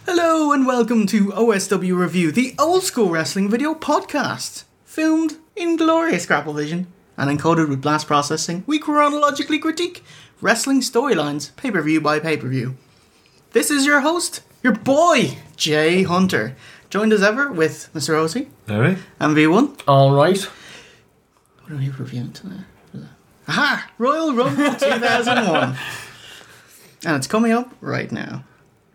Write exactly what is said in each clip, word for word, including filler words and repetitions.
Hello and welcome to O S W Review, the old school wrestling video podcast. Filmed in glorious Grapple Vision and encoded with blast processing, we chronologically critique wrestling storylines pay-per-view by pay-per-view. This is your host, your boy, Jay Hunter, joined as ever with Mister Rosie. Alright. And V one. Alright. What are we reviewing today? Aha! Royal Rumble two thousand one. And it's coming up right now.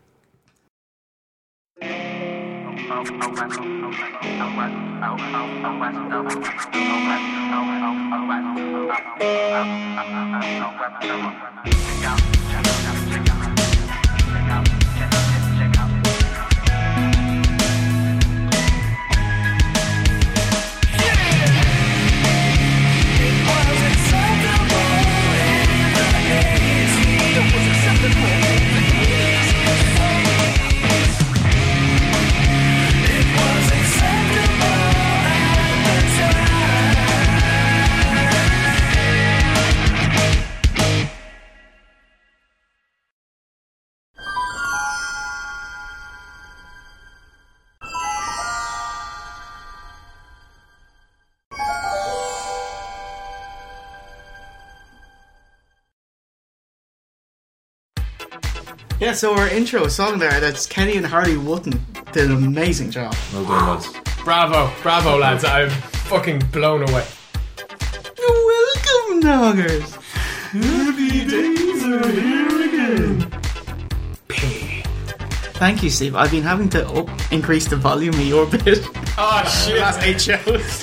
Yeah, so our intro song there, that's Kenny and Harley Wotton, did an amazing job. Well done, lads. Bravo, bravo, lads. I'm fucking blown away. Welcome, Noggers. Happy days are here again. P. Thank you, Steve. I've been having to up, increase the volume of your bit. Oh, shit. Last eight shows.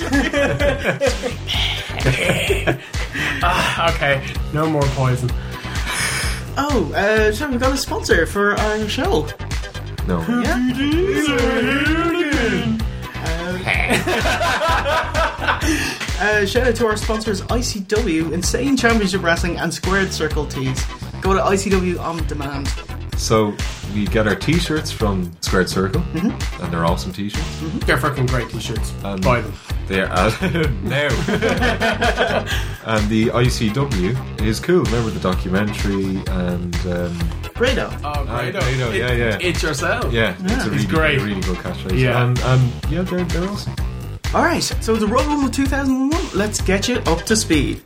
ah, okay, no more poison. Oh, uh, so we've got a sponsor for our show. No. Yeah. uh, shout out to our sponsors I C W, Insane Championship Wrestling, and Squared Circle Tees. Go to I C W on demand. So, we get our t-shirts from Squared Circle, mm-hmm. and they're awesome t-shirts. Mm-hmm. They're fucking great t-shirts. Um, Buy them. They are uh, now. And the I C W is cool. Remember the documentary and um, Grado. Oh, Grado. Grado, yeah, yeah. It's yourself. Yeah, yeah. it's a really, great. really good catchphrase. Yeah, and um, yeah, they're they're awesome. All right, so the Royal Rumble two thousand one. Let's get you up to speed.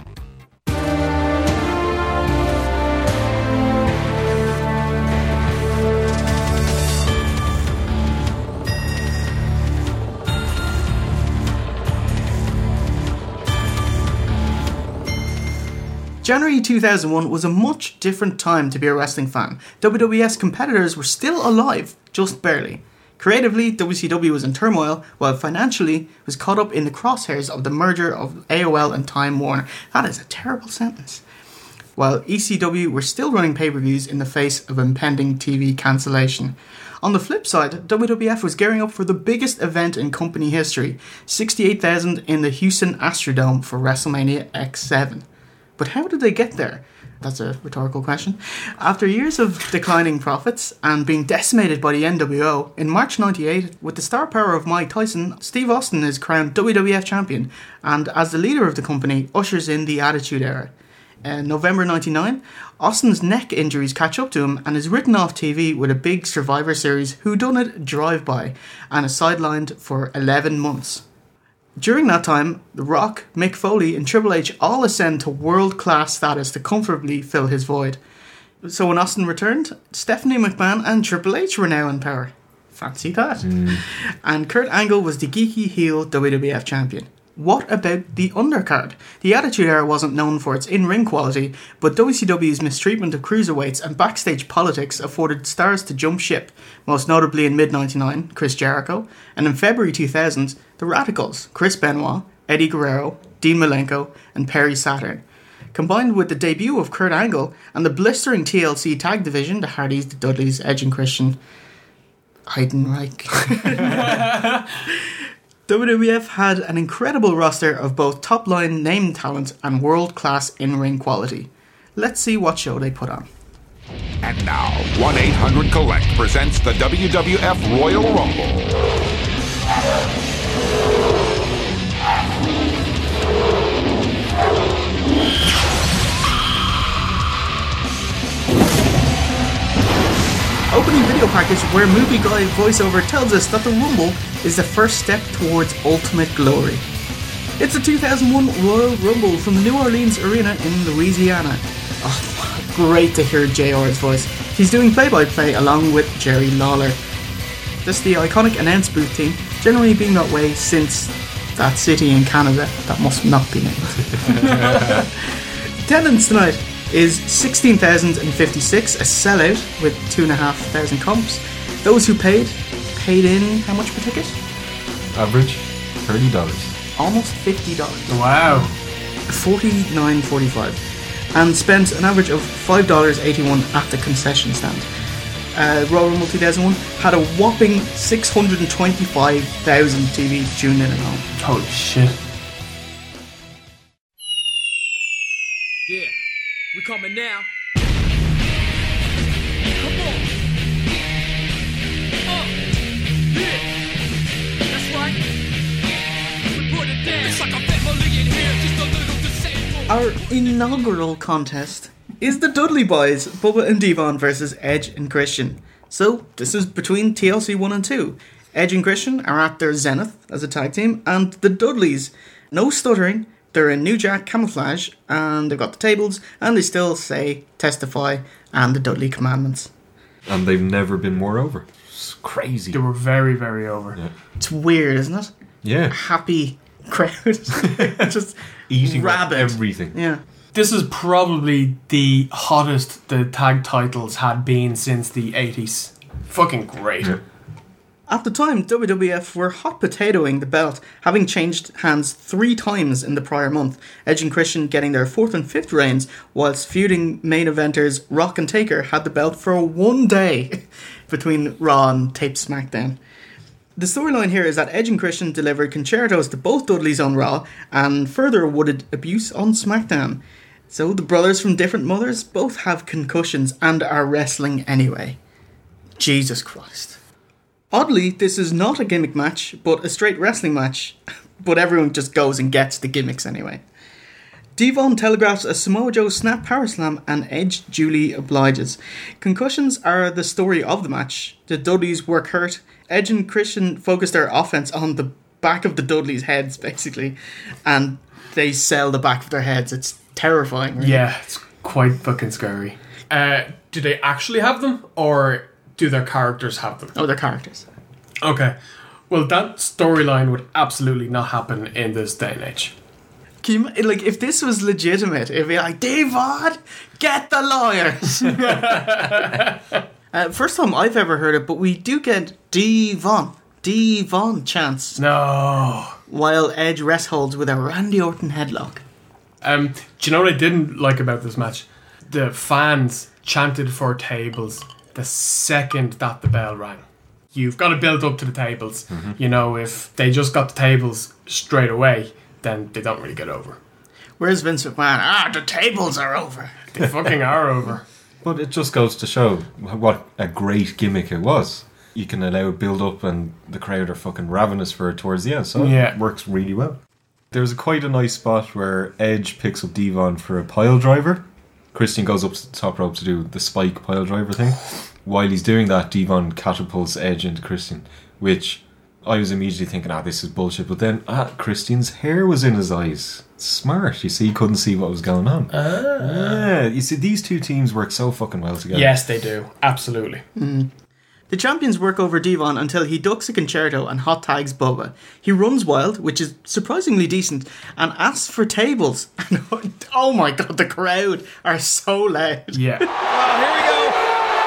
January two thousand one was a much different time to be a wrestling fan. W W F's competitors were still alive, just barely. Creatively, W C W was in turmoil, while financially was caught up in the crosshairs of the merger of A O L and Time Warner. That is a terrible sentence. While E C W were still running pay-per-views in the face of impending T V cancellation. On the flip side, W W F was gearing up for the biggest event in company history, sixty-eight thousand in the Houston Astrodome for WrestleMania X seven. But how did they get there? That's a rhetorical question. After years of declining profits and being decimated by the N W O, in March ninety-eight, with the star power of Mike Tyson, Steve Austin is crowned W W F champion, and as the leader of the company, ushers in the Attitude Era. In November ninety-nine, Austin's neck injuries catch up to him and is written off T V with a big Survivor Series Whodunit drive-by, and is sidelined for eleven months. During that time, The Rock, Mick Foley and Triple H all ascend to world-class status to comfortably fill his void. So when Austin returned, Stephanie McMahon and Triple H were now in power. Fancy that. Mm. And Kurt Angle was the geeky heel W W F champion. What about the undercard? The Attitude Era wasn't known for its in-ring quality, but W C W's mistreatment of cruiserweights and backstage politics afforded stars to jump ship, most notably in mid ninety-nine, Chris Jericho, and in February two thousand, the Radicals, Chris Benoit, Eddie Guerrero, Dean Malenko, and Perry Saturn. Combined with the debut of Kurt Angle and the blistering T L C tag division, the Hardys, the Dudleys, Edge and Christian Heidenreich. W W F had an incredible roster of both top-line name talent and world-class in-ring quality. Let's see what show they put on. And now, one eight hundred collect presents the W W F Royal Rumble. opening video package where Movie Guy voiceover tells us that the Rumble is the first step towards ultimate glory. It's the two thousand one Royal Rumble from the New Orleans Arena in Louisiana. Oh, great to hear J R's voice. He's doing play-by-play along with Jerry Lawler. This is the iconic announce booth team, generally being that way since that city in Canada that must not be named. Attendance tonight is sixteen thousand fifty-six, a sellout with two thousand five hundred comps. Those who paid, paid in how much per ticket? Average thirty dollars. Almost fifty dollars. Wow. forty-nine forty-five. And spent an average of five dollars eighty-one at the concession stand. Uh, Royal Rumble two thousand one had a whopping six hundred twenty-five thousand T Vs tuned in at home. Holy shit. Yeah, we coming now. Come on. Uh, yeah, that's right. We put it down. It's like a family in here, just a little disabled. Our inaugural contest is the Dudley Boys, Bubba and Devon versus Edge and Christian. So, this is between T L C one and two. Edge and Christian are at their zenith as a tag team, and the Dudleys, no stuttering, they're in New Jack camouflage, and they've got the tables, and they still say testify and the Dudley commandments. And they've never been more over. It's crazy. They were very, very over. Yeah. It's weird, isn't it? Yeah. Happy crowd. Just Eating rabid. everything. Yeah. This is probably the hottest the tag titles had been since the eighties. Fucking great. Yeah. At the time, W W F were hot potatoing the belt, having changed hands three times in the prior month, Edge and Christian getting their fourth and fifth reigns, whilst feuding main eventers Rock and Taker had the belt for one day between Raw and taped SmackDown. The storyline here is that Edge and Christian delivered concertos to both Dudleys on Raw, and further wooded abuse on SmackDown. So the brothers from different mothers both have concussions and are wrestling anyway. Jesus Christ. Oddly, this is not a gimmick match, but a straight wrestling match. But everyone just goes and gets the gimmicks anyway. Devon telegraphs a Samoa Joe snap power slam, and Edge duly obliges. Concussions are the story of the match. The Dudleys work hurt. Edge and Christian focus their offense on the back of the Dudleys' heads, basically. And they sell the back of their heads. It's terrifying, really. Yeah, it's quite fucking scary. Uh, do they actually have them, or do their characters have them? Oh, they're characters. Okay. Well, that storyline would absolutely not happen in this day and age. Can you, like, if this was legitimate, it'd be like, Devon, get the lawyers. uh, first time I've ever heard it, but we do get Devon, Devon chants No. while Edge rest holds with a Randy Orton headlock. Um, do you know what I didn't like about this match? The fans chanted for tables the second that the bell rang. You've got to build up to the tables. Mm-hmm. You know, if they just got the tables straight away, then they don't really get over. Where's Vince McMahon? Ah, the tables are over. They fucking are over. But it just goes to show what a great gimmick it was. You can allow it build up, and the crowd are fucking ravenous for it towards the end, so Yeah. it works really well. There's a quite a nice spot where Edge picks up Devon for a pile driver. Christian goes up to the top rope to do the spike pile driver thing. While he's doing that, Devon catapults Edge into Christian, which I was immediately thinking, ah, this is bullshit. But then, ah, Christian's hair was in his eyes. Smart. You see, he couldn't see what was going on. Ah. Yeah, you see, these two teams work so fucking well together. Yes, they do. Absolutely. Mm. The champions work over Devon until he ducks a concerto and hot tags Bubba. He runs wild, which is surprisingly decent, and asks for tables. Oh my god, the crowd are so loud. Yeah. Oh, here we go.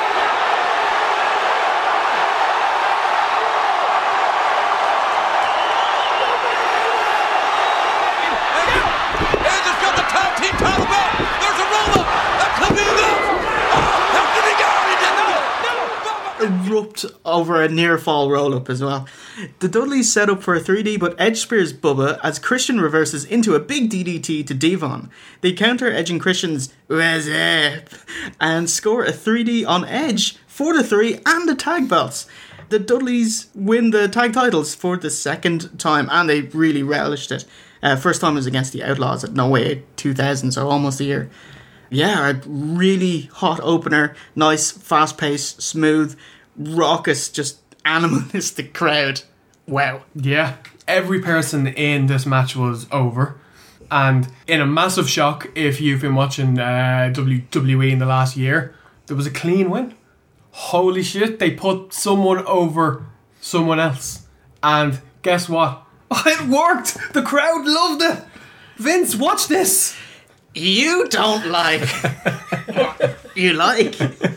Edge has got the top team title belt. There's a roll-up. That could be enough. Oh, how did he go? He did not. Erupt over a near fall roll up as well. The Dudleys set up for a three D, but Edge spears Bubba as Christian reverses into a big D D T to Devon. They counter Edge and Christian's "What's up?" and score a three D on Edge for the three and the tag belts. The Dudleys win the tag titles for the second time, and they really relished it. Uh, first time was against the Outlaws at No Way two thousand, so almost a year. Yeah, a really hot opener, nice, fast-paced, smooth, raucous, just animalistic crowd. Wow. Yeah. Every person in this match was over. And in a massive shock, if you've been watching uh, W W E in the last year, there was a clean win. Holy shit, they put someone over someone else. And guess what? It worked! The crowd loved it! Vince, watch this! You don't like. You like.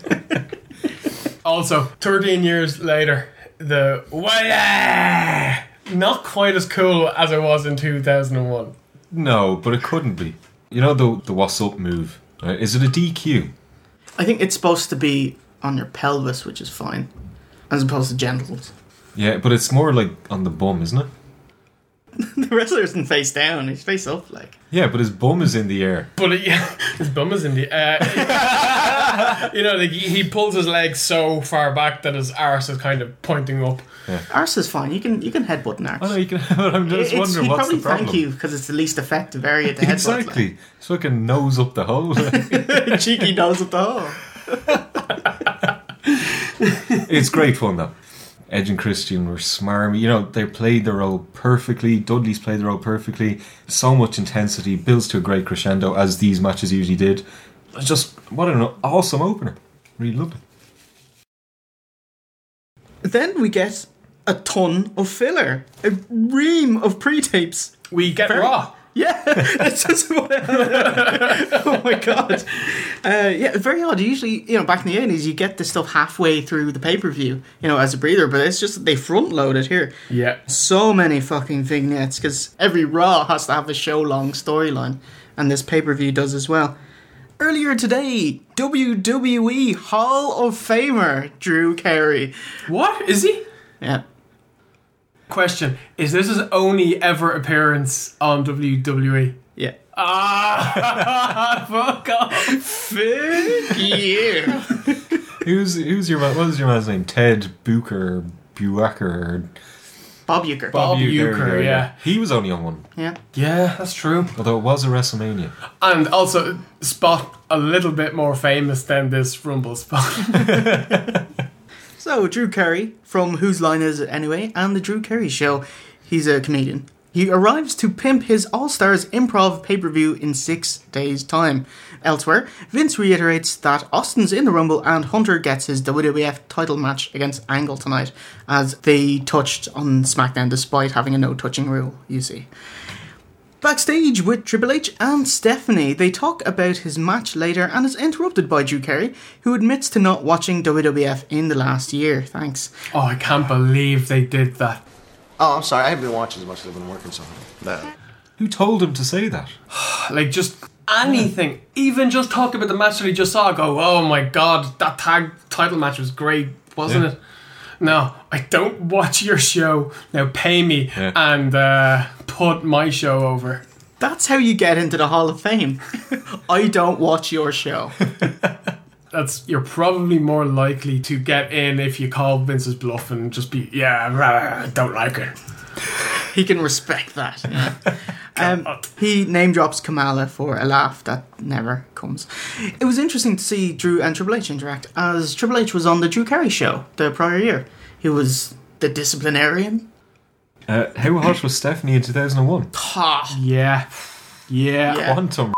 Also, thirteen years later, the Waya! Not quite as cool as it was in two thousand one. No, but it couldn't be. You know the the what's up move? Right? Is it a D Q? I think it's supposed to be on your pelvis, which is fine, as opposed to genitals. Yeah, but it's more like on the bum, isn't it? The wrestler isn't face down; he's face up, like. Yeah, but his bum is in the air. But it, yeah, his bum is in the. Uh, you know, like he, he pulls his legs so far back that his arse is kind of pointing up. Arse is fine. You can you can headbutt an arse. I know you can. I'm just It's- wondering he'd what's probably the problem. thank you because it's the least effective area to headbutt. Exactly. It's fucking nose up the hole. Like. Cheeky nose up the hole. It's great fun though. Edge and Christian were smarmy. You know, they played their role perfectly. Dudley's played their role perfectly. So much intensity, builds to a great crescendo, as these matches usually did. It's just, what an awesome opener. Really loved it. Then we get a ton of filler, a ream of pre-tapes. We get Fair- Raw. Yeah, that's just what. Oh my god! Uh, yeah, very odd. Usually, you know, back in the eighties, you get this stuff halfway through the pay per view, you know, as a breather. But it's just that they front load it here. Yeah. So many fucking vignettes because every Raw has to have a show long storyline, and this pay per view does as well. Earlier today, W W E Hall of Famer Drew Carey. What? Is he? Yeah. Question. Is this his only ever appearance on W W E? Yeah. Ah, fuck off. Fuck you. Who's who's your man? What was your man's name? Ted Bucher, Buacker, Bob Uecker. Bob There you Uecker, go, yeah. He was only on one, Yeah. Yeah, that's true. although it was a WrestleMania. And also, spot a little bit more famous than this Rumble spot. So, Drew Carey, from Whose Line Is It Anyway, and The Drew Carey Show. He's a comedian. He arrives to pimp his All-Stars improv pay-per-view in six days' time. Elsewhere, Vince reiterates that Austin's in the Rumble and Hunter gets his W W F title match against Angle tonight, as they touched on SmackDown despite having a no-touching rule, you see. Backstage with Triple H and Stephanie, they talk about his match later and is interrupted by Drew Carey, who admits to not watching W W F in the last year. Thanks. Oh, I can't believe they did that. Oh, I'm sorry. I haven't been watching as much as I've been working, so no. Who told him to say that? Like, just anything. Even just talk about the match that he just saw, go, oh my god, that tag title match was great, wasn't Yeah. it? No, I don't watch your show. Now pay me Yeah. and uh, put my show over. That's how you get into the Hall of Fame. I don't watch your show. That's you're probably more likely to get in if you call Vince's bluff and just be, yeah, rah, don't like it. He can respect that. Yeah. Um, he name drops Kamala for a laugh that never comes. It was interesting to see Drew and Triple H interact, as Triple H was on the Drew Carey Show the prior year. He was the disciplinarian. Uh, how hot was Stephanie in two thousand one? Ha! Yeah. Yeah. Yeah. Quantum.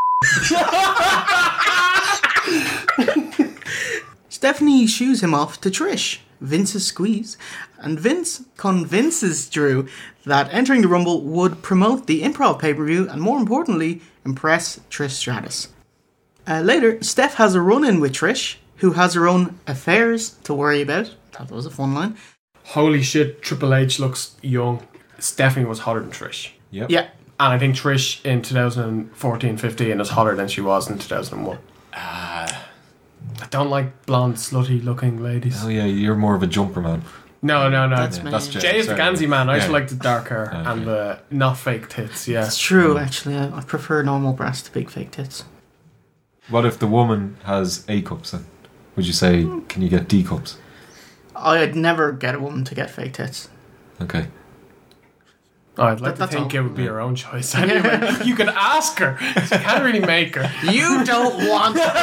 Stephanie shoos him off to Trish, Vince's squeeze, and Vince convinces Drew that entering the Rumble would promote the improv pay-per-view and, more importantly, impress Trish Stratus. Uh, later, Steph has a run-in with Trish, who has her own affairs to worry about. That was a fun line. Holy shit, Triple H looks young. Stephanie was hotter than Trish. Yep. Yeah. And I think Trish in twenty fourteen fifteen is hotter than she was in two thousand one. Ah. I don't like blonde, slutty looking ladies. Oh yeah, you're more of a jumper man. No, no, no. That's Yeah, me. that's Jay. Jay is the Sorry. Gansey man. I Yeah. just like the dark hair Okay. and the not fake tits, yeah. It's true, actually. I, I prefer normal breasts to big fake tits. What if the woman has A cups then? Would you say, can you get D cups? I'd never get a woman to get fake tits. Okay. Oh, I'd like That- to think all. it would be her own choice. Anyway, you can ask her. You can't really make her. You don't want what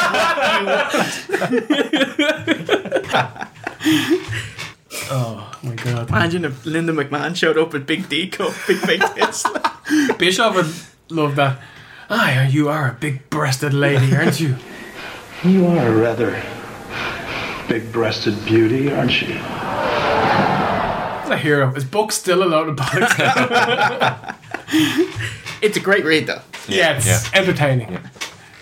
Oh my god. Imagine if Linda McMahon showed up with Big D cup, big big tits. Bischoff would love that. Ah, you are a big-breasted lady, aren't you? You are a rather big-breasted beauty, aren't you? What a hero. His book's still a load of bollocks. It's a great read, though. Yeah, it's Yeah. entertaining. Yeah.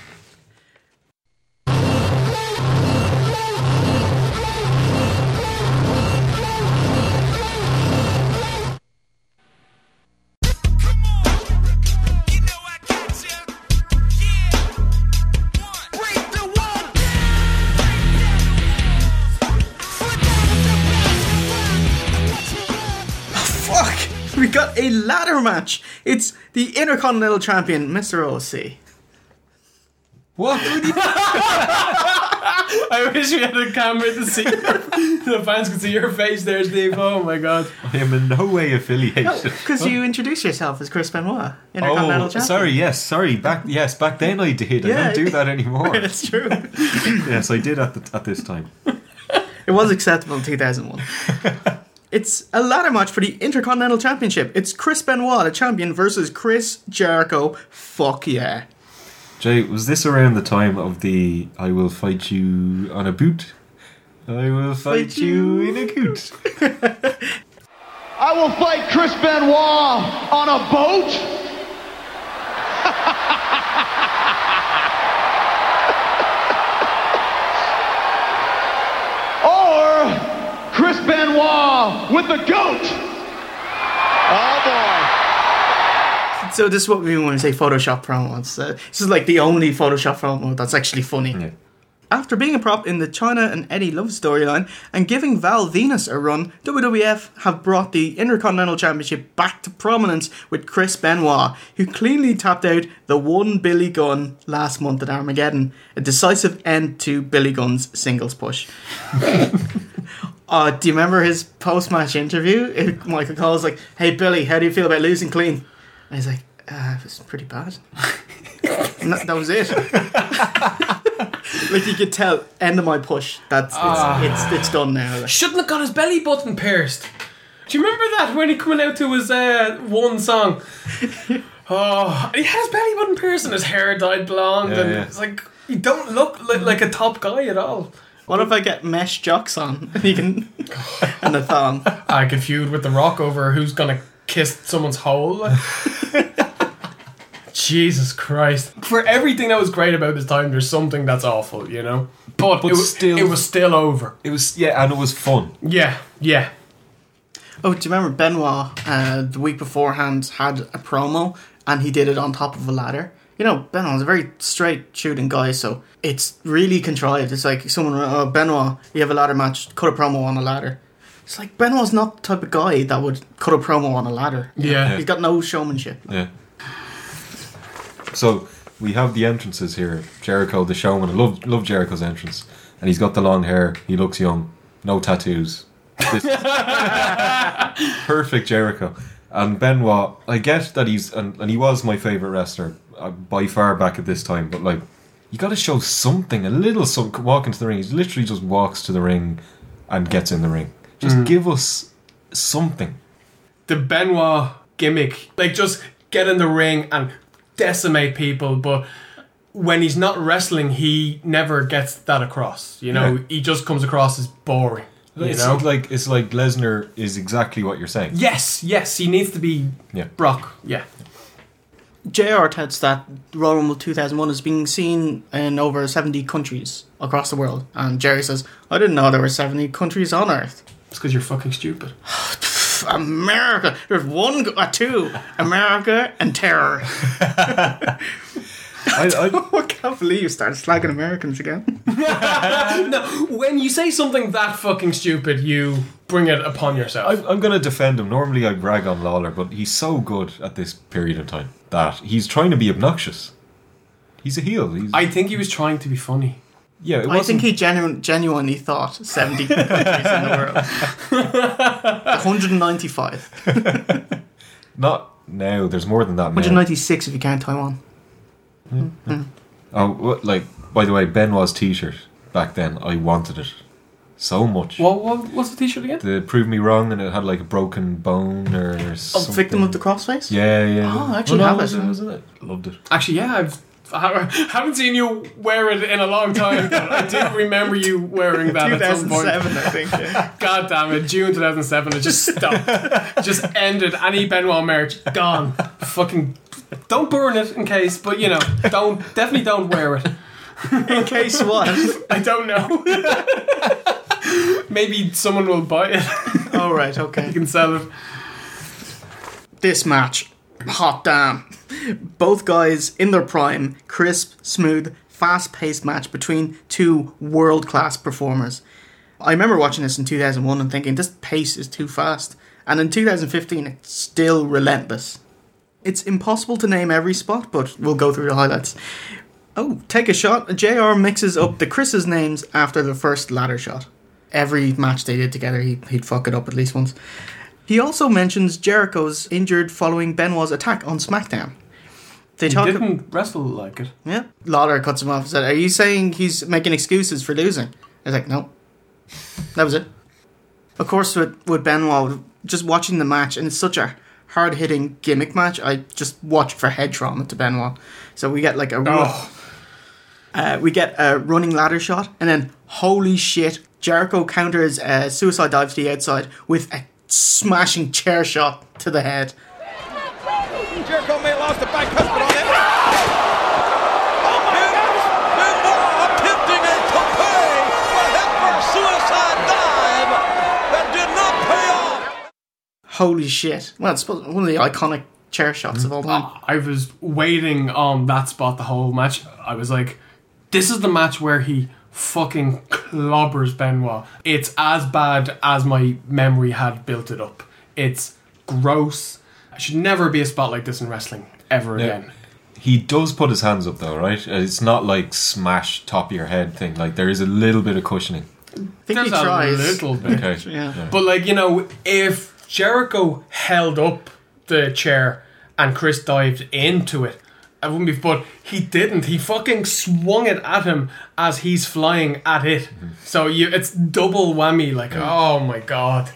Fuck! We got a ladder match. It's the Intercontinental Champion, Mister O C. What? I wish we had a camera to see the fans could see your face there, Steve. Oh my god. I am in no way affiliated. Because you introduced yourself as Chris Benoit, Intercontinental Oh, Champion. sorry. Yes, sorry. Back, yes, back then I did. I Yeah. don't do that anymore. That's true. Yes, I did at the, at this time. It was acceptable in two thousand one. It's a ladder match for the Intercontinental Championship. It's Chris Benoit, the champion, versus Chris Jericho. Fuck yeah. Jay, was this around the time of the "I will fight you on a boot"? I will fight, Fight you you. in a coot. I will fight Chris Benoit on a boat. Or Chris Benoit with the goat. Oh boy. So this is what we mean when we say Photoshop promo. It's, uh, this is like the only Photoshop promo that's actually funny. Yeah. After being a prop in the Chyna and Eddie Love storyline and giving Val Venus a run, W W F have brought the Intercontinental Championship back to prominence with Chris Benoit, who cleanly tapped out the one Billy Gunn last month at Armageddon, a decisive end to Billy Gunn's singles push. uh, do you remember his post-match interview? Michael Cole's like, "Hey Billy, how do you feel about losing clean?" And he's like, uh, "It was pretty bad." And that, that was it. Like you could tell, end of my push. That's it's Ah. it's, it's done now. Like, Shouldn't have got his belly button pierced. Do you remember that when he coming out to his uh, one song? Oh, he has belly button pierced and his hair dyed blonde, Yeah, and yeah. it's like you don't look like, like a top guy at all. what if I get mesh jocks on and you can and a thong? I could feud with The Rock over who's gonna kiss someone's hole. Jesus Christ! For everything that was great about this time, there's something that's awful, you know. But, But it was still- it was still over. It was yeah, and it was fun. Yeah, yeah. Oh, do you remember Benoit uh, the week beforehand had a promo and he did it on top of a ladder? You know, Benoit's a very straight shooting guy, so it's really contrived. It's like someone, oh, Benoit, you have a ladder match, cut a promo on a ladder. It's like Benoit's not the type of guy that would cut a promo on a ladder. Yeah. He's got no showmanship. Yeah. So we have the entrances here. Jericho, the showman. I love love Jericho's entrance, and he's got the long hair. He looks young. No tattoos. This- perfect Jericho. And Benoit, I get that he's and, and he was my favorite wrestler uh, by far back at this time. But like, you got to show something, a little some walk into the ring. He literally just walks to the ring and gets in the ring. Just give us something. The Benoit gimmick, like just get in the ring and decimate people, but when he's not wrestling, he never gets that across. You know, Yeah. he just comes across as boring. You It's know, like it's like Lesnar is exactly what you're saying. yes, yes, he needs to be Yeah. Brock. Yeah, J R touts that Royal Rumble two thousand one is being seen in over seventy countries across the world. And Jerry says, "I didn't know there were seventy countries on Earth." it's because you're fucking stupid. America. There's one, go- uh, two. America and terror. I, I, I can't believe you started slagging Americans again. No, when you say something that fucking stupid, you bring it upon yourself. I'm, I'm going to defend him. Normally I brag on Lawler, but he's so good at this period of time that he's trying to be obnoxious. He's a heel. He's, I think he was trying to be funny. yeah, it I wasn't, think he genu- genuinely thought seventy countries in the world. one hundred ninety-five. Not now. There's more than that one hundred now. ninety-six if you count Taiwan. Oh, what, like, by the way, Benoit's t-shirt back then, I wanted it so much. What, what what's the t-shirt again? The Prove Me Wrong, and it had like a broken bone or Oh, something. Victim of the Crossface? Yeah, yeah. Oh, I actually no, have was it. it. Wasn't it? Loved it. Actually, yeah, I've I haven't seen you wear it in a long time, but I do remember you wearing that at some point. two thousand seven, I think. Yeah. God damn it, June two thousand seven, it just stopped. Just ended. Any Benoit merch, gone. Fucking, don't burn it in case, but you know, don't, definitely don't wear it. In case what? I don't know. Maybe someone will buy it. All right, okay. You can sell it. This match, hot damn. Both guys in their prime, crisp, smooth, fast-paced match between two world-class performers. I remember watching this in two thousand one and thinking, this pace is too fast. And in two thousand fifteen, it's still relentless. It's impossible to name every spot, but we'll go through the highlights. Oh, take a shot. J R mixes up the Chris's names after the first ladder shot. Every match they did together, he'd, he'd fuck it up at least once. He also mentions Jericho's injured following Benoit's attack on SmackDown. They He talk didn't wrestle like it. Yeah. Lawler cuts him off and said, are you saying he's making excuses for losing? I was like, no. That was it. Of course, with, with Benoit, just watching the match, and it's such a hard-hitting gimmick match, I just watch for head trauma to Benoit. So we get like a... Oh. Uh, we get a running ladder shot, and then, holy shit, Jericho counters a suicide dive to the outside with a smashing chair shot to the head. Jericho may have lost the back husband on it. Oh my gosh! Benoit attempting a tope, a headfirst suicide dive that did not pay off. Holy shit. Well, it's one of the iconic chair shots of all time. I was waiting on that spot the whole match. I was like, this is the match where he fucking clobbers Benoit. It's as bad as my memory had built it up. It's gross. It should never be a spot like this in wrestling ever again. Yeah. He does put his hands up though, right? It's not like smash top of your head thing. Like there is a little bit of cushioning. I think There's he tries. a little bit. Okay. Yeah. Yeah. But like, you know, if Jericho held up the chair and Chris dived into it, I wouldn't be, but he didn't. He fucking swung it at him as he's flying at it. Mm-hmm. So you, it's double whammy. Like, oh my god.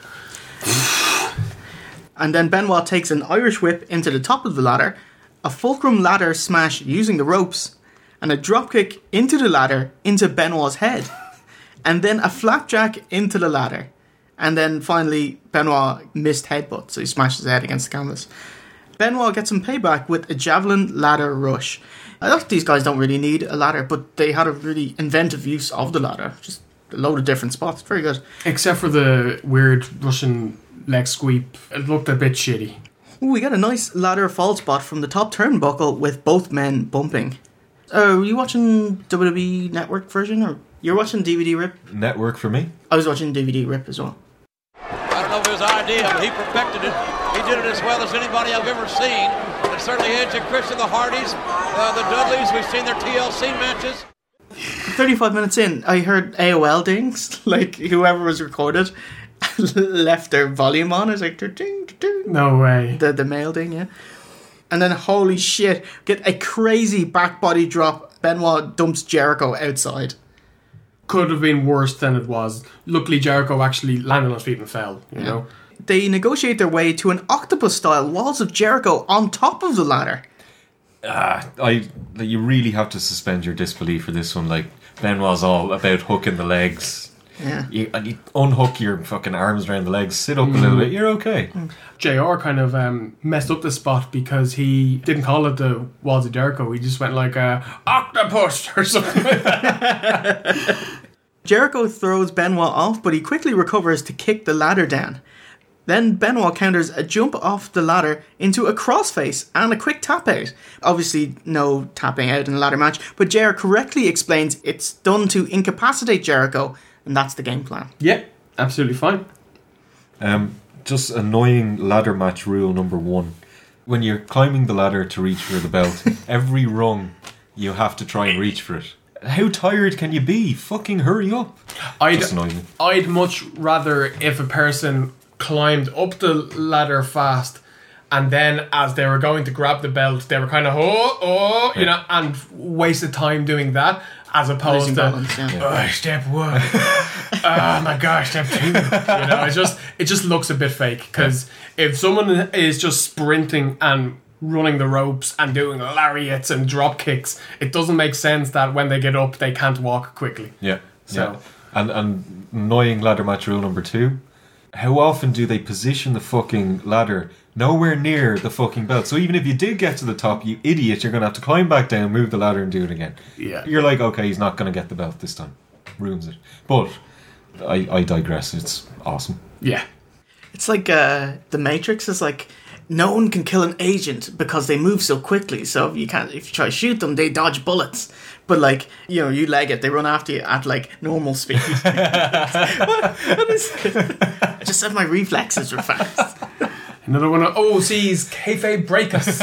And then Benoit takes an Irish whip into the top of the ladder, a fulcrum ladder smash using the ropes, and a dropkick into the ladder into Benoit's head, and then a flapjack into the ladder. And then finally, Benoit missed headbutt, so he smashed his head against the canvas. Benoit gets some payback with a javelin ladder rush. I thought these guys don't really need a ladder, but they had a really inventive use of the ladder. Just a load of different spots. Very good. Except for the weird Russian leg sweep. It looked a bit shitty. Ooh, we got a nice ladder fall spot from the top turnbuckle with both men bumping. Uh, were you watching W W E Network version, or you're watching D V D rip? Network for me. I was watching D V D rip as well. I don't know if it was his idea, but he perfected it. He did it as well as anybody I've ever seen. And certainly Edge and Chris and the Hardys, uh, the Dudleys, we've seen their T L C matches. thirty-five minutes in, I heard A O L dings, like whoever was recorded left their volume on. I was like, ding, ding. No way. The, the mail ding, yeah. And then, holy shit, get a crazy back body drop. Benoit dumps Jericho outside. Could have been worse than it was. Luckily, Jericho actually landed on his feet and fell, you Yeah. know. They negotiate their way to an octopus-style walls of Jericho on top of the ladder. Ah, I. Like, you really have to suspend your disbelief for this one. Like Benoit's all about hooking the legs. Yeah. You, and you unhook your fucking arms around the legs, sit up a little bit, you're okay. J R kind of um, messed up the spot because he didn't call it the Walls of Jericho. He just went like a octopus or something like that. Jericho throws Benoit off, but he quickly recovers to kick the ladder down. Then Benoit counters a jump off the ladder into a crossface and a quick tap out. Obviously, no tapping out in a ladder match, but J R correctly explains it's done to incapacitate Jericho, and that's the game plan. Yeah, absolutely fine. Um, just annoying ladder match rule number one. When you're climbing the ladder to reach for the belt, every rung you have to try and reach for it. How tired can you be? Fucking hurry up. I'd, Just annoying me. I'd much rather if a person climbed up the ladder fast And then as they were going to grab the belt, they were kind of, oh, oh, you Yeah. know, and wasted time doing that. As opposed Losing to, balance, yeah. oh, step one, oh my gosh, step two. You know, it just it just looks a bit fake. Because if someone is just sprinting and running the ropes and doing lariats and drop kicks, it doesn't make sense that when they get up, they can't walk quickly. Yeah. So, yeah. And, and annoying ladder match rule number two. How often do they position the fucking ladder nowhere near the fucking belt? So even if you did get to the top, you idiot, you're going to have to climb back down, move the ladder and do it again. Yeah. You're like, okay, he's not going to get the belt this time. Ruins it. But I, I digress. It's awesome. yeah. It's like uh, the Matrix is like, no one can kill an agent because they move so quickly. So if you can't, if you try to shoot them, they dodge bullets. But like, you know, you leg it, they run after you at like normal speed. what, what is it? I just said my reflexes were fast. Another one of O C's kayfabe breakers.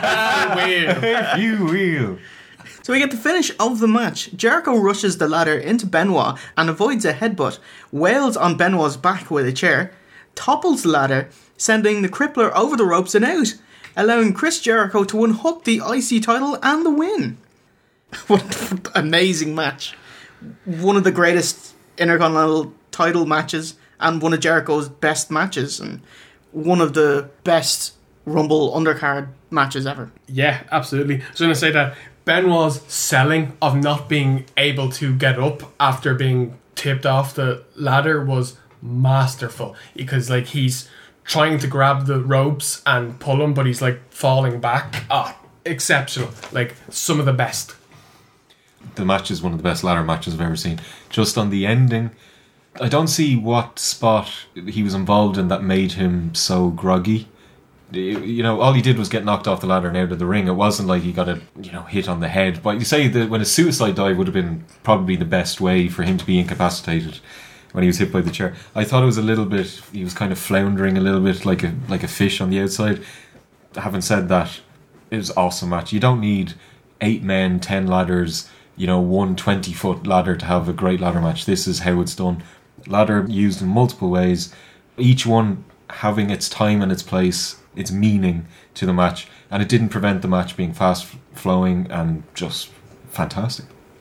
Weird. You will. So we get the finish of the match. Jericho rushes the ladder into Benoit and avoids a headbutt, wails on Benoit's back with a chair, topples the ladder, sending the crippler over the ropes and out, allowing Chris Jericho to unhook the I C title and the win. What an amazing match. One of the greatest Intercontinental title matches and one of Jericho's best matches and one of the best Rumble undercard matches ever. Yeah, absolutely. I was going to say that Benoit's selling of not being able to get up after being tipped off the ladder was masterful, because like he's trying to grab the ropes and pull him, but he's like falling back. Ah, exceptional. Like some of the best. The match is one of the best ladder matches I've ever seen. Just on the ending, I don't see what spot he was involved in that made him so groggy. You know, all he did was get knocked off the ladder and out of the ring. It wasn't like he got a, you know, hit on the head. But you say that when a suicide dive would have been probably the best way for him to be incapacitated when he was hit by the chair. I thought it was a little bit, he was kind of floundering a little bit like a like a fish on the outside. Having said that, it was an awesome match. You don't need eight men, ten ladders, you know, one twenty foot ladder to have a great ladder match. This is how it's done. Ladder used in multiple ways, each one having its time and its place, its meaning to the match, and it didn't prevent the match being fast flowing and just fantastic.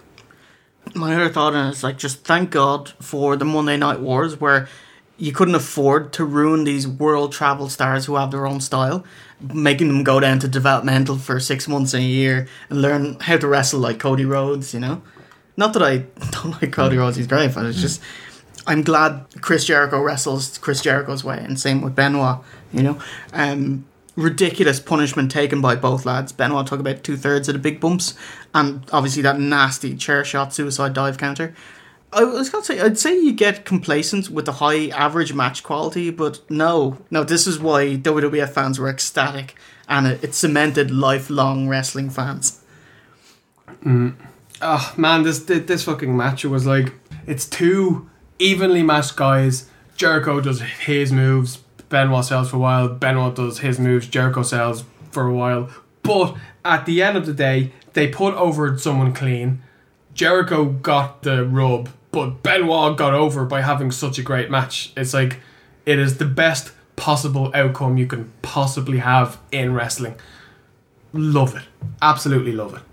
My other thought on it is like, just thank God for the Monday Night Wars, where you couldn't afford to ruin these world travel stars who have their own style, making them go down to developmental for six months in a year and learn how to wrestle like Cody Rhodes, you know? Not that I don't like Cody Rhodes, he's great, but it's just, I'm glad Chris Jericho wrestles Chris Jericho's way, and same with Benoit, you know? Um, ridiculous punishment taken by both lads. Benoit took about two thirds of the big bumps, and obviously that nasty chair shot suicide dive counter. I was going to say, I'd say you get complacent with the high average match quality, but no. No, this is why W W F fans were ecstatic, and it, it cemented lifelong wrestling fans. Mm. Oh, man, this this fucking match, it was like, it's two evenly matched guys. Jericho does his moves, Benoit sells for a while, Benoit does his moves, Jericho sells for a while. But at the end of the day, they put over someone clean. Jericho got the rub, but Benoit got over by having such a great match. It's like, it is the best possible outcome you can possibly have in wrestling. Love it. Absolutely love it.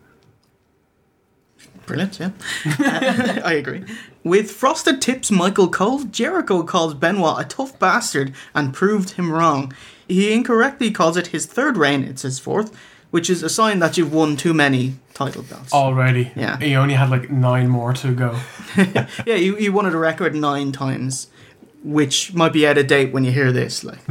Brilliant, yeah. I agree. With frosted tips Michael Cole, Jericho calls Benoit a tough bastard and proved him wrong. He incorrectly calls it his third reign, it's his fourth, which is a sign that you've won too many title belts. Already. Yeah. He only had like nine more to go. Yeah, you, you won it a record nine times, which might be out of date when you hear this. Like,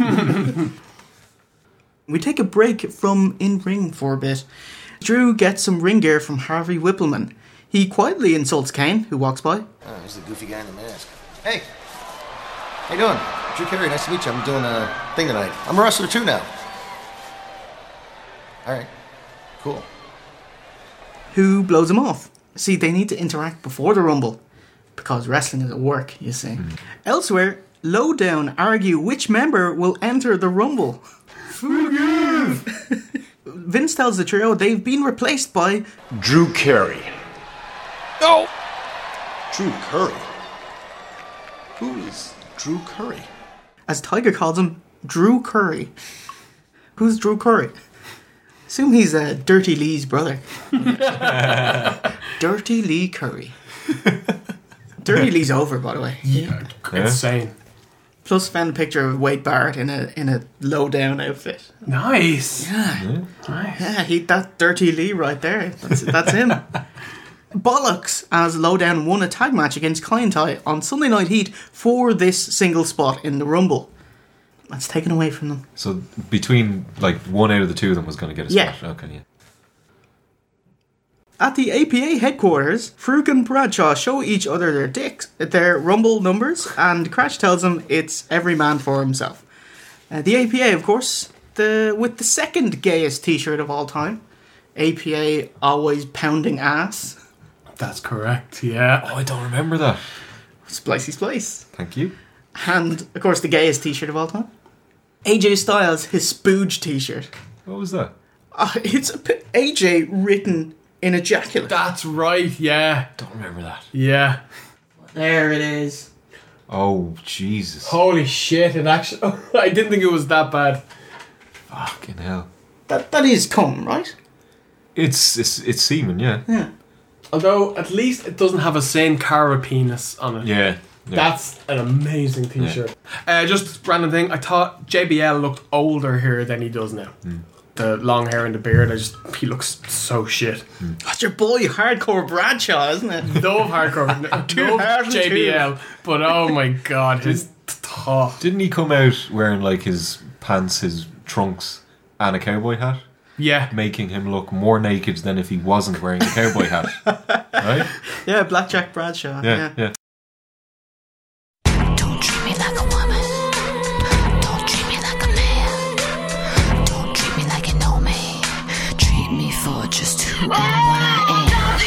we take a break from in-ring for a bit. Drew gets some ring gear from Harvey Whippleman. He quietly insults Kane, who walks by. Oh, he's the goofy guy in the mask. Hey, how you doing? Drew Carey, nice to meet you. I'm doing a thing tonight. I'm a wrestler too now. All right, cool. Who blows him off. See, they need to interact before the Rumble, because wrestling is a work, you see. Mm. Elsewhere, Lowdown argue which member will enter the Rumble. Forgive! Vince tells the trio they've been replaced by Drew Carey. No! Drew Curry? Who is Drew Curry? As Tiger calls him, Drew Curry. Who's Drew Curry? Assume he's uh, Dirty Lee's brother. Dirty Lee Curry. Dirty Lee's over, by the way. Yeah, insane. Plus, found a picture of Wade Barrett in a in a low down outfit. Nice. Yeah, Yeah. Nice. yeah. He that Dirty Lee right there. That's that's him. Bollocks, as Lowdown won a tag match against Kai Tai on Sunday Night Heat for this single spot in the Rumble. That's taken away from them. So between like one out of the two of them was going to get a Yeah. spot. Okay, yeah. At the A P A headquarters, Farouk and Bradshaw show each other their dicks, their Rumble numbers, and Crash tells them it's every man for himself. Uh, the A P A, of course, the with the second gayest T-shirt of all time. A P A always pounding ass. That's correct, yeah. Oh, I don't remember that. Splicey Splice. Thank you. And, of course, the gayest T-shirt of all time. A J Styles, his Spooge T-shirt. What was that? Uh, it's a p- A J written in ejaculate. That's right, yeah. Don't remember that. Yeah. There it is. Oh, Jesus. Holy shit, it actually... I didn't think it was that bad. Fucking hell. That That is cum, right? It's it's it's semen, yeah. Yeah. Although, at least it doesn't have a Saint Cara penis on it. Yeah. yeah. That's an amazing t-shirt. Uh, just random thing, I thought J B L looked older here than he does now. Mm. The long hair and the beard, I just he looks so shit. That's your boy, Hardcore Bradshaw, isn't it? Love hardcore, Too love hard and J B L, too. but oh my god, his top. Didn't he come out wearing like his pants, his trunks, and a cowboy hat? Yeah. Making him look more naked than if he wasn't wearing a cowboy hat. Right? Yeah, Blackjack Bradshaw. Yeah, Yeah. yeah. Don't treat me like a woman. Don't treat me like a man. Don't treat me like you know me. Treat me for just who and what I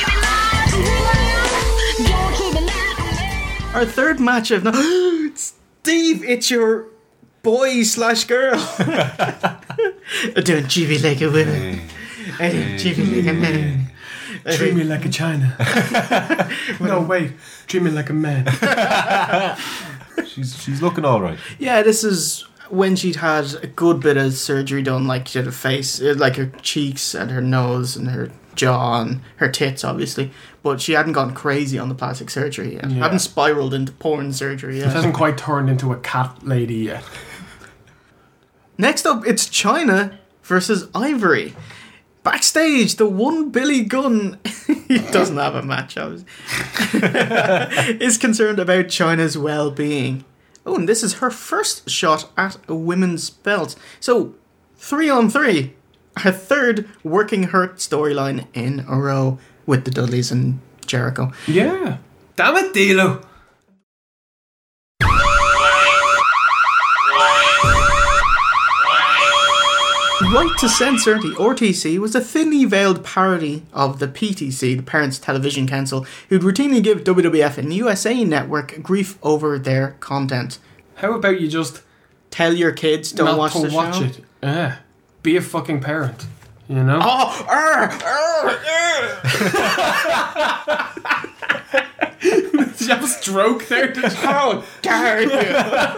am. Our third match of no- Steve, it's your boy slash girl. Doing G V like a woman. Hey, G V like a man. Treat me like a China. No, wait. Treat me like a man. She's she's looking all right. Yeah, this is when she'd had a good bit of surgery done, like she had a face, uh, like her cheeks and her nose and her jaw and her tits, obviously. But she hadn't gone crazy on the plastic surgery yet. Yeah. Hadn't spiraled into porn surgery It yet. hasn't quite turned into a cat lady yet. Next up, it's China versus Ivory. Backstage, the one Billy Gunn, he doesn't have a match, obviously, is concerned about China's well-being. Oh, and this is her first shot at a women's belt. So, three on three. Her third working hurt storyline in a row with the Dudleys and Jericho. Yeah. Damn it, D'Lo. Right to Censor, the R T C, was a thinly veiled parody of the P T C, the Parents Television Council, who'd routinely give W W F and U S A Network grief over their content. How about you just Tell your kids don't not watch to the watch show. it? Yeah. Be a fucking parent. You know? Oh, er, er, er. Did you have a stroke there? Did you? How dare you?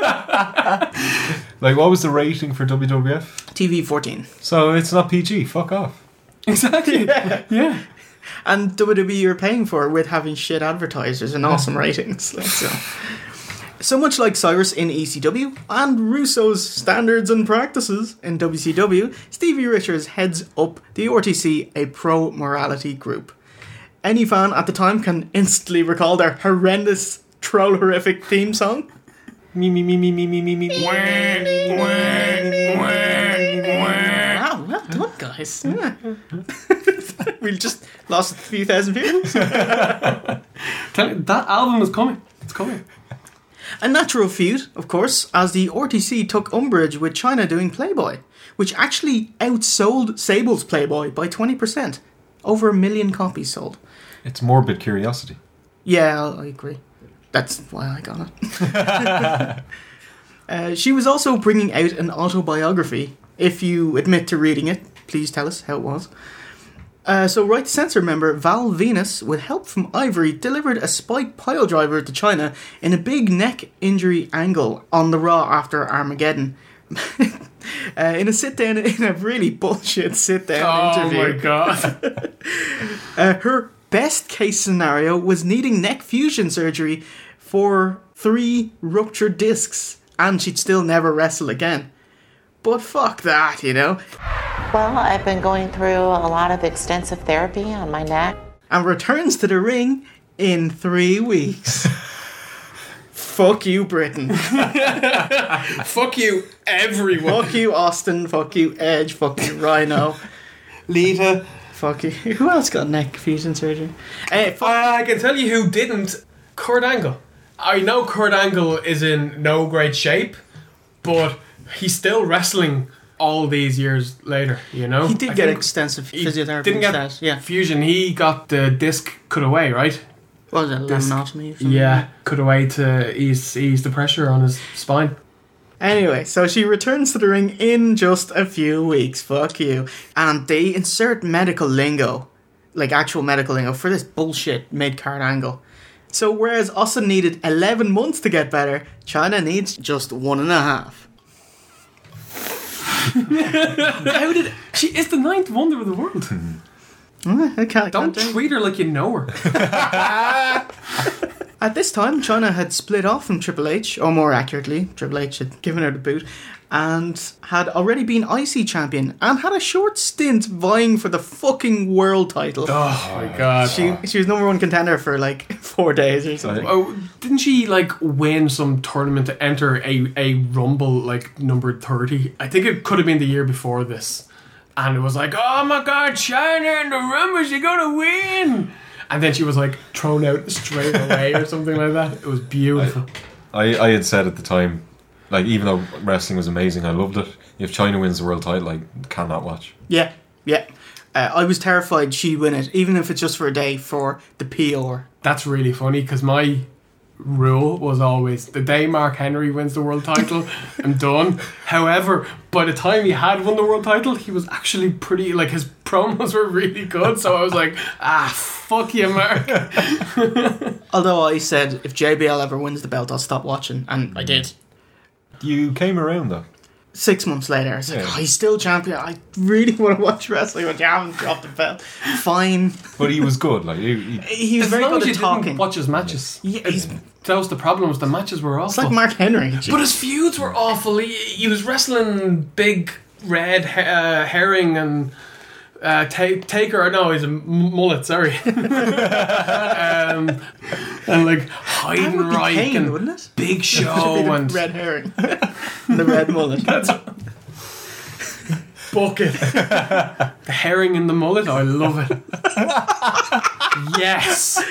Like, what was the rating for W W F? T V fourteen. So it's not P G. Fuck off. Exactly. Yeah. Yeah. And W W E you're paying for with having shit advertisers and awesome ratings. Like so. So much like Cyrus in E C W and Russo's standards and practices in W C W, Stevie Richards heads up the R T C, a pro-morality group. Any fan at the time can instantly recall their horrendous, troll-horrific theme song. Me, me, me, me, me, me, me, me. Wow, well done, guys. Yeah. We just lost a few thousand views. Tell you, that album is coming. It's coming. A natural feud, of course, as the R T C took umbrage with China doing Playboy, which actually outsold Sable's Playboy by twenty percent. Over a million copies sold. It's morbid curiosity. Yeah, I agree. That's why I got it. uh, she was also bringing out an autobiography. If you admit to reading it, please tell us how it was. Uh, so Right to Censor member Val Venus, with help from Ivory, delivered a spike pile driver to China in a big neck injury angle on the Raw after Armageddon. Uh, in a sit-down, in a really bullshit sit-down Oh interview. my god. uh, her best case scenario was needing neck fusion surgery for three ruptured discs, and she'd still never wrestle again. But fuck that, you know? Well, I've been going through a lot of extensive therapy on my neck. And returns to the ring in three weeks. Fuck you, Britain. Fuck you, everyone. Fuck you, Austin. Fuck you, Edge. Fuck you, Rhino. Lita. Fuck you. Who else got neck fusion surgery? Hey, fuck. Uh, I can tell you who didn't. Kurt Angle. I know Kurt Angle is in no great shape, but he's still wrestling all these years later, you know? He did I get think extensive he physiotherapy. Didn't get instead, yeah. fusion. He got the disc cut away, right? What was it, Disc. laminotomy or something? Yeah, cut away to ease, ease the pressure on his spine. Anyway, so she returns to the ring in just a few weeks. Fuck you. And they insert medical lingo, like actual medical lingo, for this bullshit mid-card angle. So whereas Austin needed eleven months to get better, China needs just one and a half. How did she is the ninth wonder of the world? Mm, I can't, Don't can't treat her like you know her. At this time, China had split off from Triple H, or more accurately, Triple H had given her the boot, and had already been I C champion, and had a short stint vying for the fucking world title. Oh my god. She she was number one contender for like four days or something. Oh, didn't she like win some tournament to enter a, a rumble like number thirty? I think it could have been the year before this. And it was like, oh my god, China in the rumble, she's gonna win. And then she was like thrown out straight away or something like that. It was beautiful. I, I had said at the time, like, even though wrestling was amazing, I loved it. If China wins the world title, like, cannot watch. Yeah, yeah. Uh, I was terrified she'd win it, even if it's just for a day, for the P R. That's really funny because my rule was always the day Mark Henry wins the world title, I'm done. However, by the time he had won the world title, he was actually pretty, like, his promos were really good. So I was like, ah, fuck you, Mark. Although I said, if J B L ever wins the belt, I'll stop watching, and I did. You came around, though. Six months later, I was like, Yeah. oh, he's still champion. I really want to watch wrestling when you haven't dropped the belt. Fine. But he was good. Like he, he, He was As very long good as at you talking. didn't watch his matches. Yeah, he's, That was the problem, was the matches were it's awful. like Mark Henry. But his feuds were awful. He, he was wrestling Big Red uh, Herring and uh, ta- Taker. No, he's a m- mullet. Sorry. um, and like That would be Heidenreich Kane, and wouldn't it? Big Should be Show the and red herring. The red mullet. That's bucket. The herring and the mullet. I love it. Yes.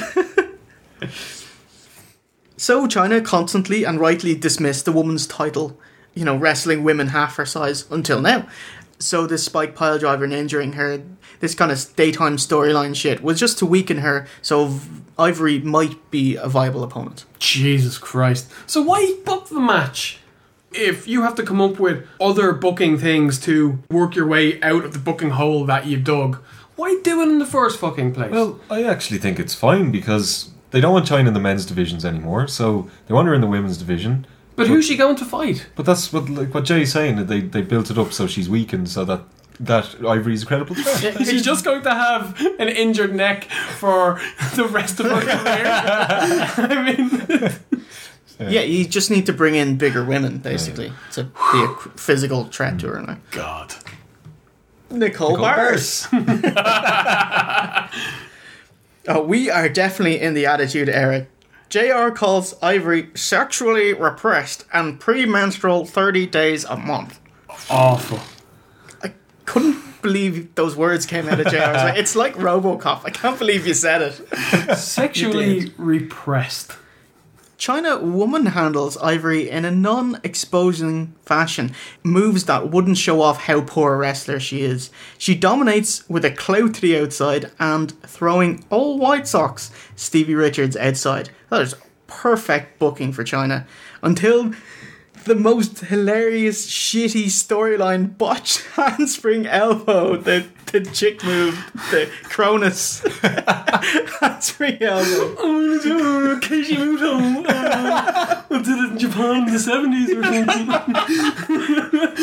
So China constantly and rightly dismissed the woman's title, you know, wrestling women half her size until now. So this Spike Piledriver and injuring her, this kind of daytime storyline shit, was just to weaken her so Ivory might be a viable opponent. Jesus Christ. So why book the match? If you have to come up with other booking things to work your way out of the booking hole that you've dug, why do it in the first fucking place? well, I actually think it's fine because they don't want China in the men's divisions anymore, so they want her in the women's division. but who's she going to fight? But that's what like what Jay's saying, that they, they built it up so she's weakened so that that Ivory's a credible threat. She's just going to have an injured neck for the rest of her career. I mean... Yeah, you just need to bring in bigger women, basically, to be a physical threat to her. Now. God. Nicole, Nicole Bars. Oh, we are definitely in the Attitude Era. J R calls Ivory sexually repressed and premenstrual thirty days a month. Awful. I couldn't believe those words came out of J R. I was like, it's like RoboCop. I can't believe you said it. Sexually repressed. China woman handles Ivory in a non-exposing fashion, moves that wouldn't show off how poor a wrestler she is. She dominates with a clout to the outside and throwing all White Sox Stevie Richards outside. That is perfect booking for China. Until the most hilarious, shitty storyline botched handspring elbow, the, the chick move, the Cronus handspring elbow. I'm gonna do it. Casey moved home. Uh, I did it in Japan in the seventies or something.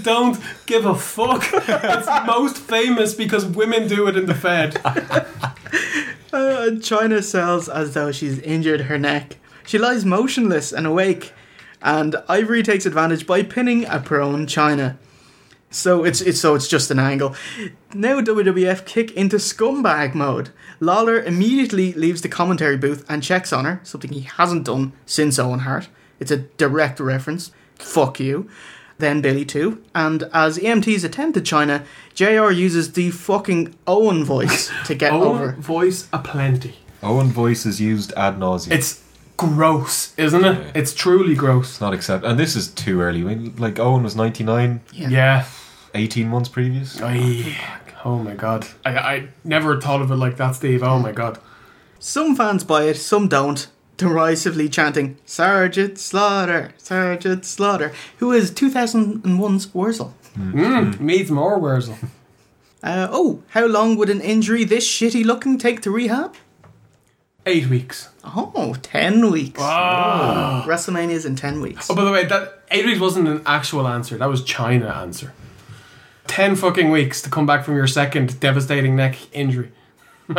don't give a fuck. It's most famous because women do it in the Fed. Uh, China sells as though she's injured her neck. She lies motionless and awake, and Ivory takes advantage by pinning a prone China. So it's it's so it's just an angle. Now W W F kick into scumbag mode. Lawler immediately leaves the commentary booth and checks on her, something he hasn't done since Owen Hart. It's a direct reference. Fuck you. Then Billy too. And as E M Ts attend to China, J R uses the fucking Owen voice to get Owen over. voice aplenty. Owen voice is used ad nauseum. It's gross, isn't it? Yeah. It's truly gross. It's not acceptable. And this is too early. I mean, like, Owen was ninety-nine. Yeah. Yeah. eighteen months previous. Aye. Oh my god. I, I never thought of it like that, Steve. Oh my god. Some fans buy it, some don't, derisively chanting, Sergeant Slaughter, Sergeant Slaughter, who is two thousand one's Wurzel. Mm, needs more Wurzel. Uh, oh, how long would an injury this shitty looking take to rehab? Eight weeks. Oh, ten weeks. Wow. Oh, WrestleMania's in ten weeks. Oh, by the way, that eight weeks wasn't an actual answer. That was China answer. Ten fucking weeks to come back from your second devastating neck injury. look,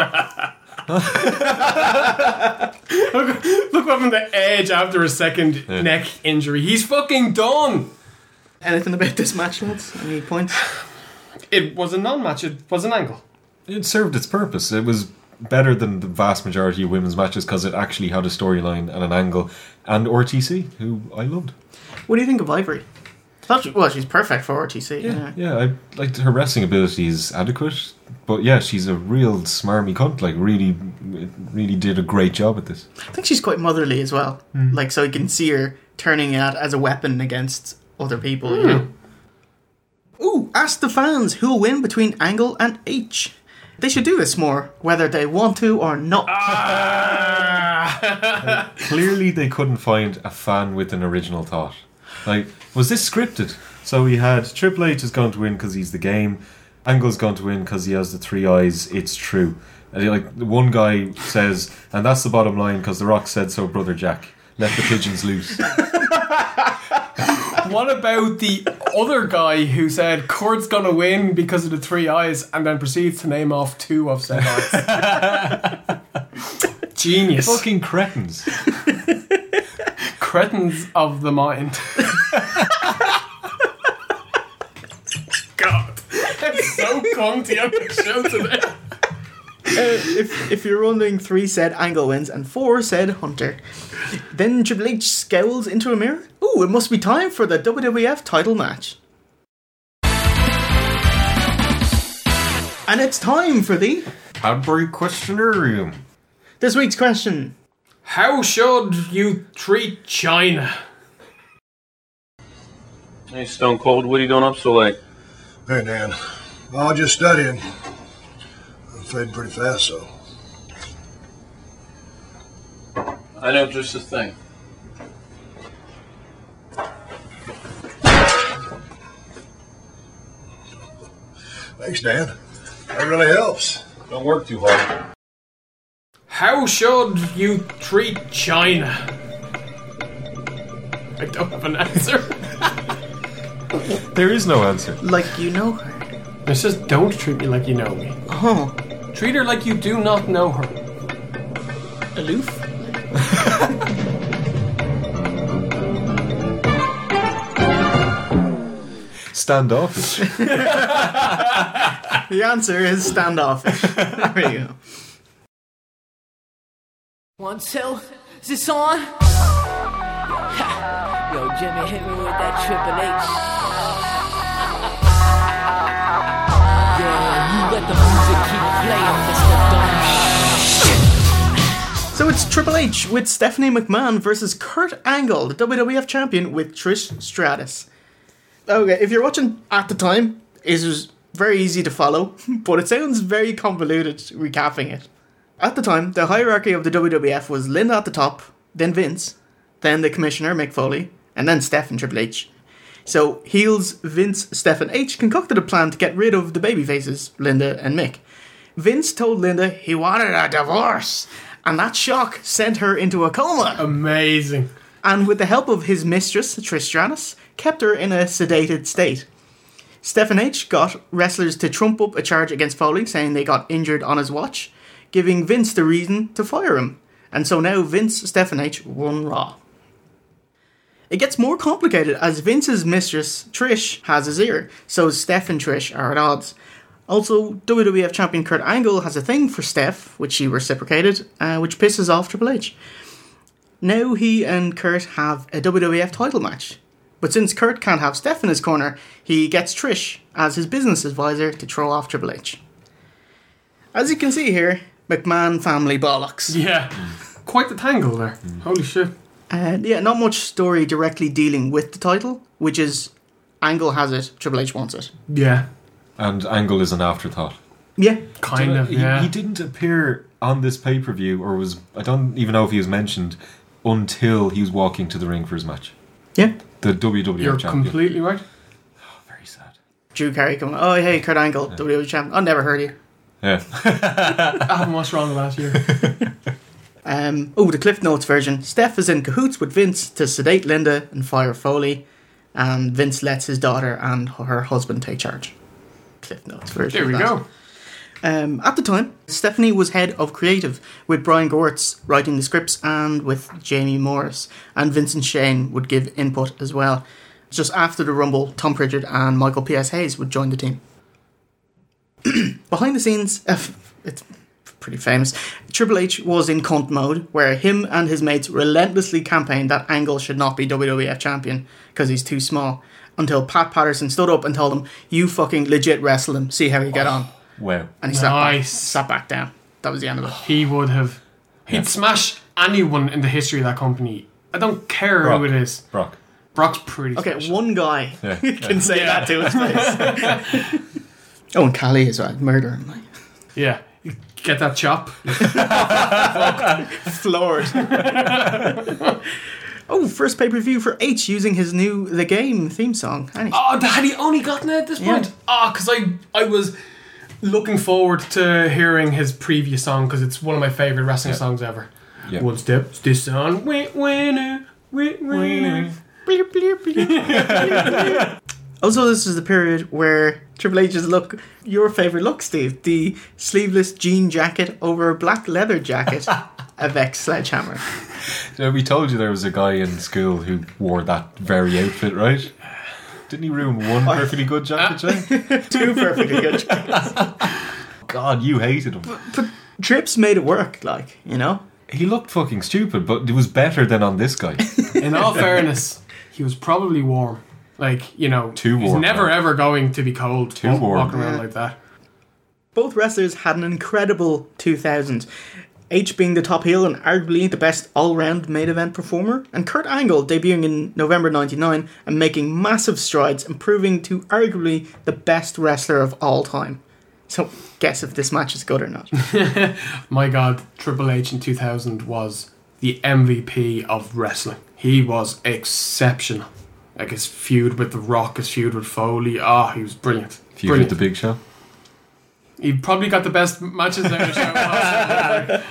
look what happened to Edge after a second Yeah. neck injury. He's fucking done. Anything about this match, lads? Any points? It was a non-match. It was an angle. It served its purpose. It was better than the vast majority of women's matches because it actually had a storyline and an angle. And R T C, who I loved. What do you think of Ivory? Thought she, well, she's perfect for R T C. Yeah, yeah. I liked her wrestling ability is adequate, but yeah, she's a real smarmy cunt. Like, really, really did a great job at this. I think she's quite motherly as well. Mm. Like, so you can see her turning it as a weapon against other people. Mm. You know? Ooh, ask the fans who'll win between Angle and H. They should do this more, whether they want to or not. Ah! Clearly, they couldn't find a fan with an original thought. Like, was this scripted? So we had Triple H is going to win because he's the game. Angle's going to win because he has the three eyes. It's true. And like one guy says, and that's the bottom line because The Rock said so, Brother Jack. Let the pigeons loose. What about the other guy who said Kurt's gonna win because of the three eyes and then proceeds to name off two of said eyes? Genius. Fucking cretins. Cretins of the mind. God. It's so cunty on the show today. Uh, if if you're wondering, three said Angle wins and four said Hunter. Then Triple H scowls into a mirror. Ooh, it must be time for the W W F title match. And it's time for the Cadbury Questionarium. This week's question. How should you treat China? Hey, Stone Cold, what are you doing up so late? Hey, Dan. Well, I'm just studying. I'm fading pretty fast, so. I know just the thing. Thanks, Dan. That really helps. Don't work too hard. How should you treat China? I don't have an answer. There is no answer. Like you know her. It's just don't treat me like you know me. Oh. Treat her like you do not know her. Aloof? Standoffish. The answer is standoffish. There you go. One, two, is this on? Yo, Jimmy, hit me with that Triple H. Yeah, you let the music keep playing, Mister Dumb. So it's Triple H with Stephanie McMahon versus Kurt Angle, the W W F champion, with Trish Stratus. Okay, if you're watching at the time, it was very easy to follow, but it sounds very convoluted recapping it. At the time, the hierarchy of the W W F was Linda at the top, then Vince, then the commissioner, Mick Foley, and then Steph and Triple H. So, heels Vince, Steph and H concocted a plan to get rid of the babyfaces, Linda and Mick. Vince told Linda he wanted a divorce, and that shock sent her into a coma. Amazing. And with the help of his mistress, Trish Stratus, kept her in a sedated state. Stephen H got wrestlers to trump up a charge against Foley, saying they got injured on his watch, giving Vince the reason to fire him. And so now Vince, Stephen H run Raw. It gets more complicated as Vince's mistress, Trish, has his ear, so Steph and Trish are at odds. Also, W W F champion Kurt Angle has a thing for Steph, which she reciprocated, uh, which pisses off Triple H. Now he and Kurt have a W W F title match. But since Kurt can't have Steph in his corner, he gets Trish as his business advisor to throw off Triple H. As you can see here, McMahon family bollocks. Yeah, quite the tangle there. Holy shit. Uh, yeah, not much story directly dealing with the title, which is Angle has it, Triple H wants it. Yeah. And Angle is an afterthought. Yeah. Kind of, he, yeah. He didn't appear on this pay-per-view, or was, I don't even know if he was mentioned, until he was walking to the ring for his match. Yeah. The W W F You're champion. completely right. Oh, very sad. Drew Carey coming, oh hey, Kurt Angle, yeah. W W F champion. I never heard of you. Yeah. I haven't watched Raw in the last year. um, oh, the Cliff Notes version. Steph is in cahoots with Vince to sedate Linda and fire Foley, and Vince lets his daughter and her husband take charge. Cliff Notes version. There we go. Um, at the time, Stephanie was head of creative, with Brian Gewirtz writing the scripts and with Jamie Morris, and Vincent Shane would give input as well. Just after the Rumble, Tom Pritchard and Michael P S. Hayes would join the team. Behind the scenes, uh, it's pretty famous, Triple H was in cunt mode, where him and his mates relentlessly campaigned that Angle should not be W W F champion because he's too small, until Pat Patterson stood up and told him, you fucking legit wrestle him, see how you get on. Wow. And he sat, nice. back, sat back down. That was the end of it. He would have... He'd yeah. smash anyone in the history of that company. I don't care Brock. who it is. Brock. Brock's pretty Okay, special. one guy yeah. can yeah. say yeah. that to his face. Oh, and Callie as well. Murder him. Like. Yeah. Get that chop. Floored. Oh, first pay-per-view for H using his new The Game theme song. Annie. Oh, had he only gotten it at this point? Yeah. Oh, because I, I was looking forward to hearing his previous song because it's one of my favourite wrestling yeah. songs ever. Yeah. One step, this on, win, winner, win, winner. Also, this is the period where Triple H's look, your favourite look, Steve, the sleeveless jean jacket over a black leather jacket avec Sledgehammer. So we told you there was a guy in school who wore that very outfit, right? Didn't he ruin one perfectly good jacket, Jay? Two perfectly good jackets. God, you hated him. But, but Trips made it work, like, you know? He looked fucking stupid, but it was better than on this guy. In all fairness, he was probably warm. Like, you know, Too he's warm, never man. ever going to be cold Too walk, warm. walking around Yeah. like that. Both wrestlers had an incredible two thousand. H being the top heel and arguably the best all-round main event performer, and Kurt Angle debuting in November ninety-nine and making massive strides and proving to arguably the best wrestler of all time. So, guess if this match is good or not. My God, Triple H in two thousand was the M V P of wrestling. He was exceptional. Like his feud with The Rock, his feud with Foley. Ah, oh, he was brilliant. Feud brilliant. with the Big Show. He probably got the best matches out of the show.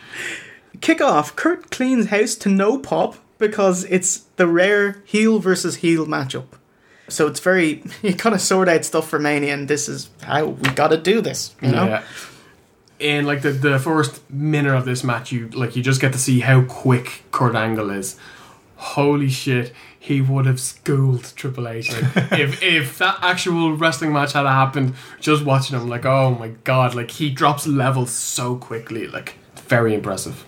Kick off, Kurt cleans house to no pop because it's the rare heel versus heel matchup. So it's very, you kind of sort out stuff for Mania, and this is how we gotta do this, you know? Yeah. In like the, the first minute of this match, you like you just get to see how quick Kurt Angle is. Holy shit, he would have schooled Triple H. Like, if if that actual wrestling match had happened, just watching him, like, oh my God, like he drops levels so quickly, like it's very impressive.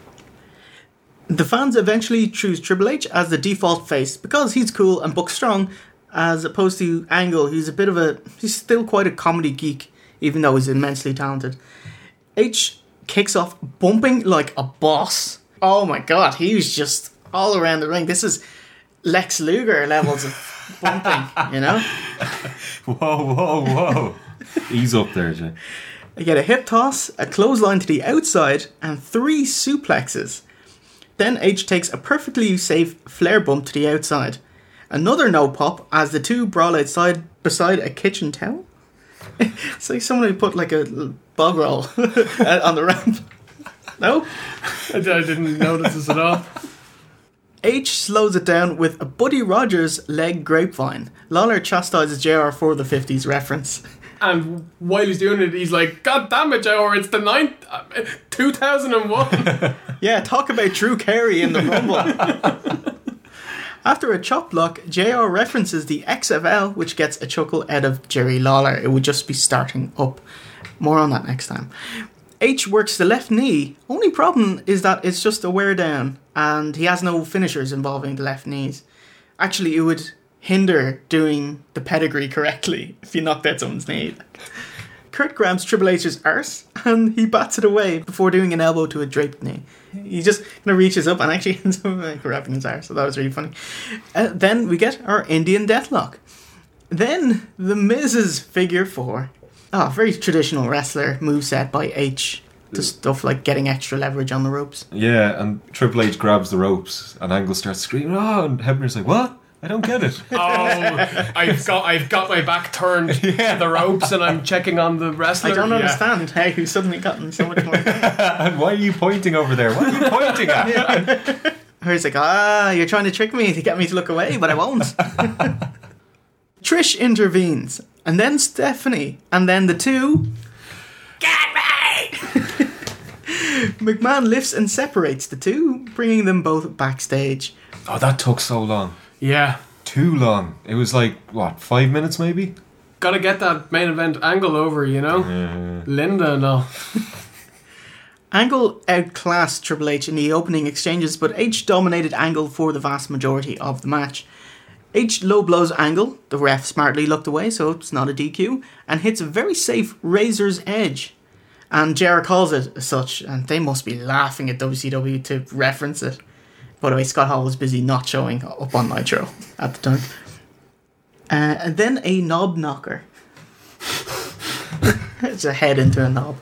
The fans eventually choose Triple H as the default face because he's cool and book strong, as opposed to Angle, who's a bit of a, he's still quite a comedy geek, even though he's immensely talented. H kicks off bumping like a boss. Oh my God, he was just all around the ring. This is Lex Luger levels of bumping, you know? Whoa, whoa, whoa. He's up there, Jay. You get a hip toss, a clothesline to the outside, and three suplexes. Then H takes a perfectly safe flare bump to the outside. Another no pop as the two brawl outside beside a kitchen towel. It's like someone who put like a bog roll on the ramp. No? I didn't notice this at all. H slows it down with a Buddy Rogers leg grapevine. Lawler chastises J R for the fifties reference. And while he's doing it, he's like, God damn it, J R, it's the ninth, uh, two thousand one. Yeah, talk about Drew Carey in the Rumble. After a chop block, J R references the X F L, which gets a chuckle out of Jerry Lawler. It would just be starting up. More on that next time. H works the left knee. Only problem is that it's just a wear down, and he has no finishers involving the left knees. Actually, it would hinder doing the pedigree correctly if you knocked out someone's knee. Kurt grabs Triple H's arse and he bats it away before doing an elbow to a draped knee. He just kind of reaches up and actually ends up grabbing his arse, so that was really funny. Uh, then we get our Indian Deathlock. Then the Miz's figure four. Oh, very traditional wrestler moveset by H. The stuff like getting extra leverage on the ropes. Yeah, and Triple H grabs the ropes and Angle starts screaming, oh, and Hebner's like, what? I don't get it. Oh, I've got I've got my back turned yeah. to the ropes and I'm checking on the wrestler. I don't yeah. understand how you've suddenly gotten so much more. And why are you pointing over there? What are you pointing at? Yeah. He's like, ah, you're trying to trick me to get me to look away, but I won't. Trish intervenes, and then Stephanie, and then the two... Get me! McMahon lifts and separates the two, bringing them both backstage. Oh, that took so long. Yeah. Too long. It was like, what, five minutes maybe? Gotta get that main event Angle over, you know? Yeah. Linda and all. Angle outclassed Triple H in the opening exchanges, but H dominated Angle for the vast majority of the match. H low blows Angle, the ref smartly looked away so it's not a D Q, and hits a very safe Razor's Edge. And J R calls it as such, and they must be laughing at W C W to reference it. By the way, Scott Hall was busy not showing up on Nitro at the time. Uh, and then a knob knocker. It's a head into a knob.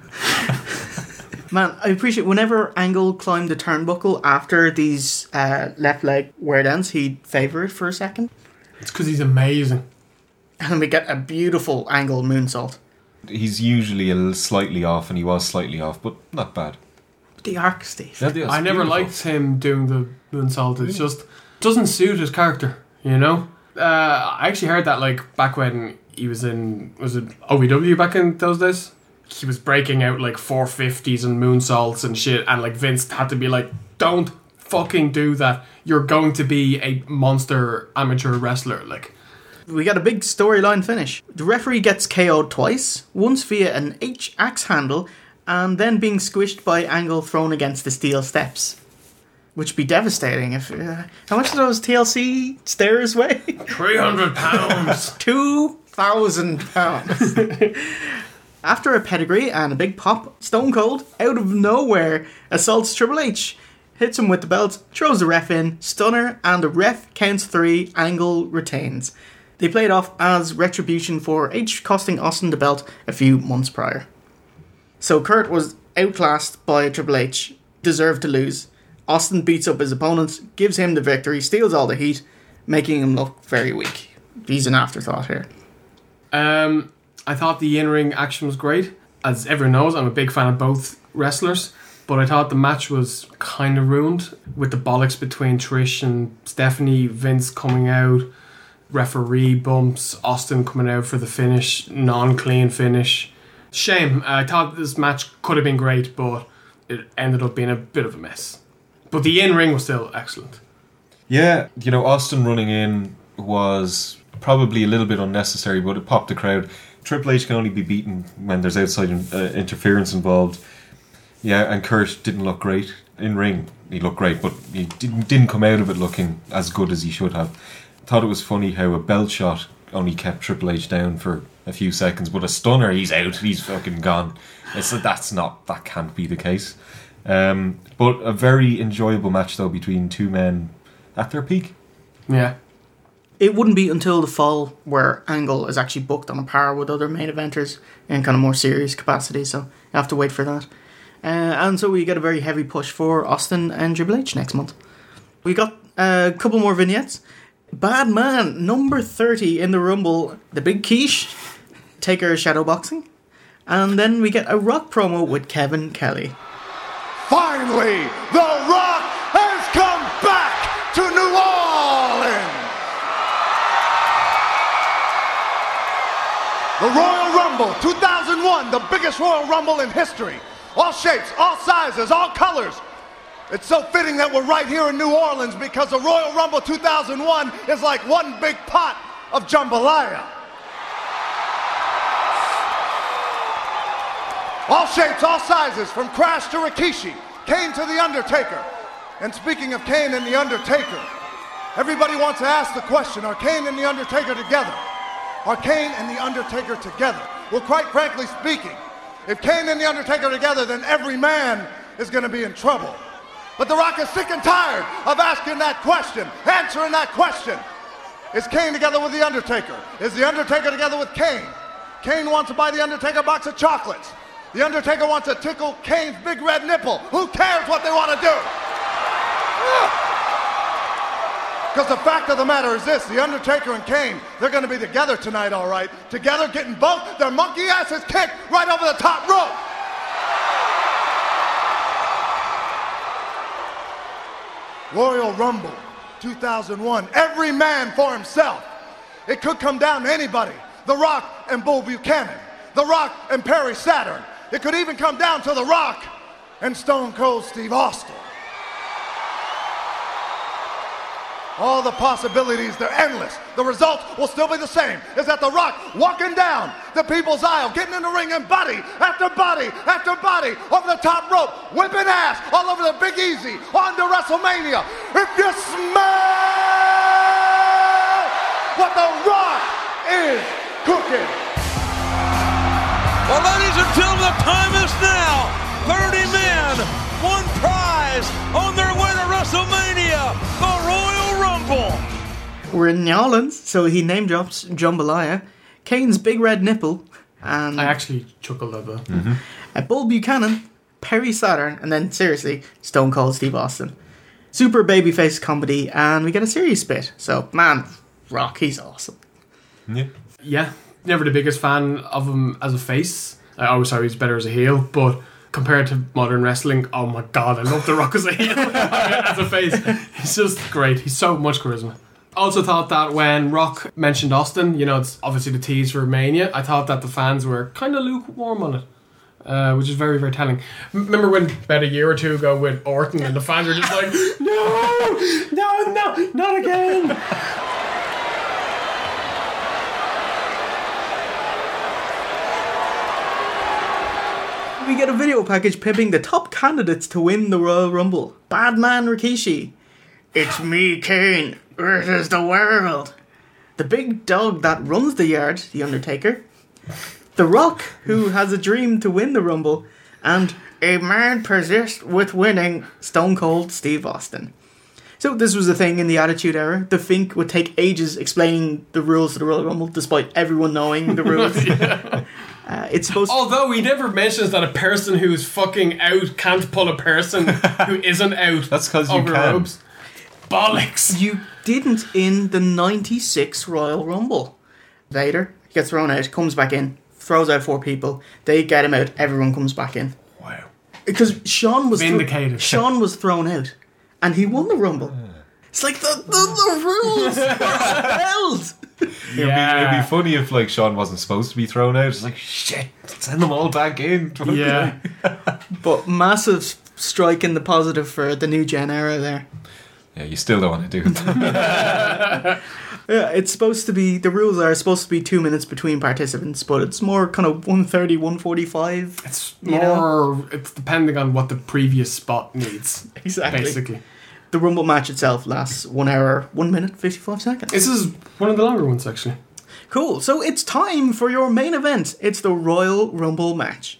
Man, I appreciate whenever Angle climbed the turnbuckle after these uh, left leg wear downs, he'd favour it for a second. It's because he's amazing. And we get a beautiful Angle moonsault. He's usually a little slightly off, and he was slightly off, but not bad. The arc, Steve. Yeah, I never beautiful. liked him doing the moonsault. It just doesn't suit his character, you know? Uh, I actually heard that like back when he was in, was it O V W back in those days? He was breaking out like four fifties and moonsaults and shit, and like Vince had to be like, don't fucking do that. You're going to be a monster amateur wrestler. Like, we got a big storyline finish. The referee gets K O'd twice, once via an H axe handle, and then being squished by Angle thrown against the steel steps. Which would be devastating if... Uh, how much do those T L C stairs weigh? three hundred pounds. two thousand pounds. After a pedigree and a big pop, Stone Cold, out of nowhere, assaults Triple H. Hits him with the belt, throws the ref in, stunner, and the ref counts three, Angle retains. They played off as retribution for H costing Austin the belt a few months prior. So Kurt was outclassed by Triple H, deserved to lose. Austin beats up his opponent, gives him the victory, steals all the heat, making him look very weak. He's an afterthought here. Um, I thought the in-ring action was great. As everyone knows, I'm a big fan of both wrestlers, but I thought the match was kind of ruined with the bollocks between Trish and Stephanie, Vince coming out, referee bumps, Austin coming out for the finish, non-clean finish. Shame. I thought this match could have been great, but it ended up being a bit of a mess. But the in-ring was still excellent. Yeah, you know, Austin running in was probably a little bit unnecessary, but it popped the crowd. Triple H can only be beaten when there's outside uh, interference involved. Yeah, and Kurt didn't look great. In ring, he looked great, but he didn't, didn't come out of it looking as good as he should have. Thought it was funny how a belt shot only kept Triple H down for a few seconds, but a stunner, he's out, he's fucking gone. It's, that's not, that can't be the case. Um, but a very enjoyable match though between two men at their peak. Yeah. It wouldn't be until the fall where Angle is actually booked on a par with other main eventers in kind of more serious capacity, so you have to wait for that. Uh, and so we get a very heavy push for Austin and Triple H next month. We got a couple more vignettes. Bad Man, number thirty in the Rumble, the Big Quiche, Taker shadowboxing. And then we get a Rock promo with Kevin Kelly. Finally, The Rock has come back The Royal Rumble two thousand one, the biggest Royal Rumble in history. All shapes, all sizes, all colors. It's so fitting that we're right here in New Orleans because the Royal Rumble two thousand one is like one big pot of jambalaya. All shapes, all sizes, from Crash to Rikishi, Kane to The Undertaker. And speaking of Kane and The Undertaker, everybody wants to ask the question, are Kane and The Undertaker together? Are Kane and The Undertaker together? Well, quite frankly speaking, if Kane and The Undertaker are together, then every man is going to be in trouble. But The Rock is sick and tired of asking that question, answering that question. Is Kane together with The Undertaker? Is The Undertaker together with Kane? Kane wants to buy The Undertaker a box of chocolates. The Undertaker wants to tickle Kane's big red nipple. Who cares what they want to do? Because the fact of the matter is this, The Undertaker and Kane, they're going to be together tonight, all right. Together, getting both their monkey asses kicked right over the top rope. Royal Rumble two thousand one, every man for himself. It could come down to anybody. The Rock and Bull Buchanan. The Rock and Perry Saturn. It could even come down to The Rock and Stone Cold Steve Austin. All the possibilities, they're endless. The result will still be the same. Is that The Rock walking down the people's aisle, getting in the ring and body after body after body over the top rope, whipping ass all over the Big Easy on to WrestleMania. If you smell what The Rock is cooking. Well, ladies and gentlemen, the time is now. thirty men, one prize on their way to WrestleMania, the Royal Rumble. We're in New Orleans, so he name drops Jambalaya, Kane's big red nipple, and I actually chuckled at that. Mm-hmm. uh, Bull Buchanan, Perry Saturn, and then seriously, Stone Cold Steve Austin. Super babyface comedy, and we get a serious bit. So, man, Rock, he's awesome. Yeah. Yeah. Never the biggest fan of him as a face. I always thought he was better as a heel, but compared to modern wrestling, oh my god, I love The Rock as a heel. As a face, he's just great. He's so much charisma. Also thought that when Rock mentioned Austin, you know, it's obviously the tease for Mania, I thought that the fans were kind of lukewarm on it, uh, which is very, very telling. M- remember when about a year or two ago with Orton and the fans were just like, no, no, no, not again. We get a video package pimping the top candidates to win the Royal Rumble. Badman Rikishi. It's me, Kane, versus the world. The big dog that runs the yard, The Undertaker. The Rock, who has a dream to win the Rumble. And a man persists with winning, Stone Cold Steve Austin. So this was a thing in the Attitude Era. The Fink would take ages explaining the rules of the Royal Rumble, despite everyone knowing the rules. Yeah. Uh, it's supposed to- Although he never mentions that a person who's fucking out can't pull a person who isn't out. That's because you over can. ropes. Bollocks. You didn't in the ninety-six Royal Rumble. Vader gets thrown out, comes back in, throws out four people. They get him out. Everyone comes back in. Wow. Because Shawn was Vindicated. Thro- Shawn was thrown out, and he won the Rumble. It's like the the, the rules were upheld. It'd, be, it'd be funny if like Shawn wasn't supposed to be thrown out. It's like shit, send them all back in. Yeah. But massive strike in the positive for the new gen era there. Yeah, you still don't want to do it. Yeah, it's supposed to be, the rules are supposed to be two minutes between participants, but it's more kind of one thirty, one forty-five. It's you more, know? it's depending on what the previous spot needs. Exactly. Basically. The Rumble match itself lasts one hour, one minute, fifty-five seconds. This is one of the longer ones, actually. Cool. So it's time for your main event. It's the Royal Rumble match.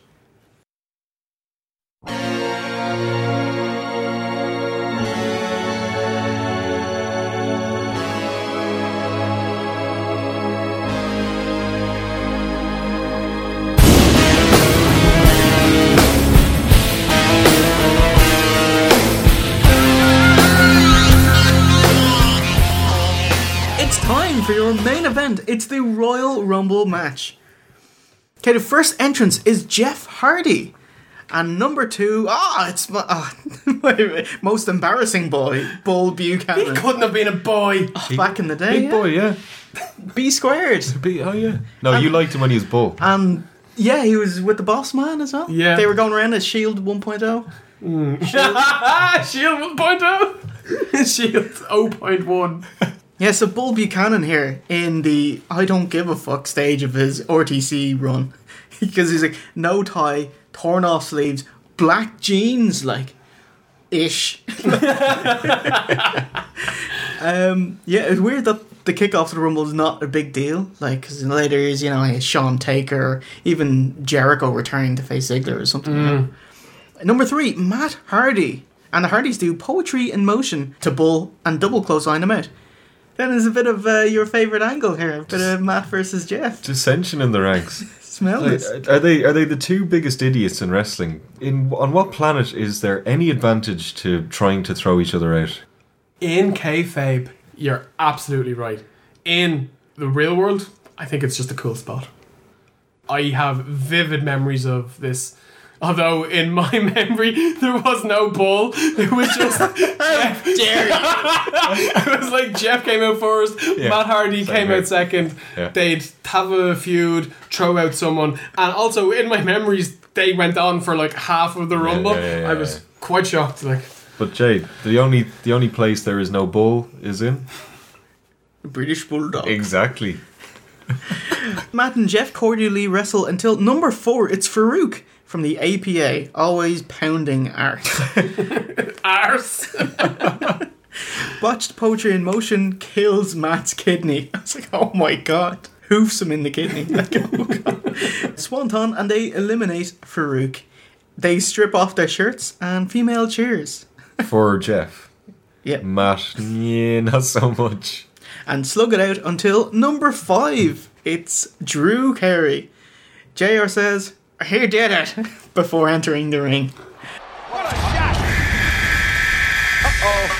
It's time for your main event. It's the Royal Rumble match. Okay, the first entrance is Jeff Hardy. And number two, ah, it's my, ah, my most embarrassing boy, Bull Buchanan. He couldn't have been a boy. Oh, back in the day. Big yeah. boy, yeah. B squared. B, oh, yeah. No, And- you liked him when he was Bull. And yeah, he was with the Boss Man as well. Yeah. They were going around as Shield one point oh. Shield one point oh. Shield zero point one. Yeah, so Bull Buchanan here in the I don't give a fuck stage of his R T C run. Because he's like, no tie, torn off sleeves, black jeans, like, ish. um, yeah, it's weird that the kickoff to the Rumble is not a big deal. Like, because in later years, you know, hey, Shawn Taker, or even Jericho returning to face Ziggler or something. Mm. You know? Number three, Matt Hardy. And the Hardys do Poetry in Motion to Bull and double clothesline him out. Then there's a bit of uh, your favourite angle here, a bit of Matt versus Jeff. Dissension in the ranks. Smell Like, this. are they are they the two biggest idiots in wrestling? In on what planet is there any advantage to trying to throw each other out? In kayfabe, you're absolutely right. In the real world, I think it's just a cool spot. I have vivid memories of this. Although in my memory there was no Bull, it was just Jeff. It was like Jeff came out first, Yeah. Matt Hardy Same came here. out second. Yeah. They'd have a feud, throw out someone, and also in my memories they went on for like half of the Rumble. yeah, yeah, yeah, I was yeah. quite shocked. Like, But Jade, the only the only place there is no Bull is in British Bulldog. exactly. Matt and Jeff cordially wrestle until number four, it's Farouk from the A P A, always pounding arse. arse. Botched Poetry in Motion kills Matt's kidney. I was like, oh my god. Hoofs him in the kidney. Like, oh god. Swanton, and they eliminate Farouk. They strip off their shirts and female cheers. For Jeff. Yep. Matt, yeah, not so much. And slug it out until number five. It's Drew Carey. J R says, he did it, before entering the ring. What a shot! Uh-oh.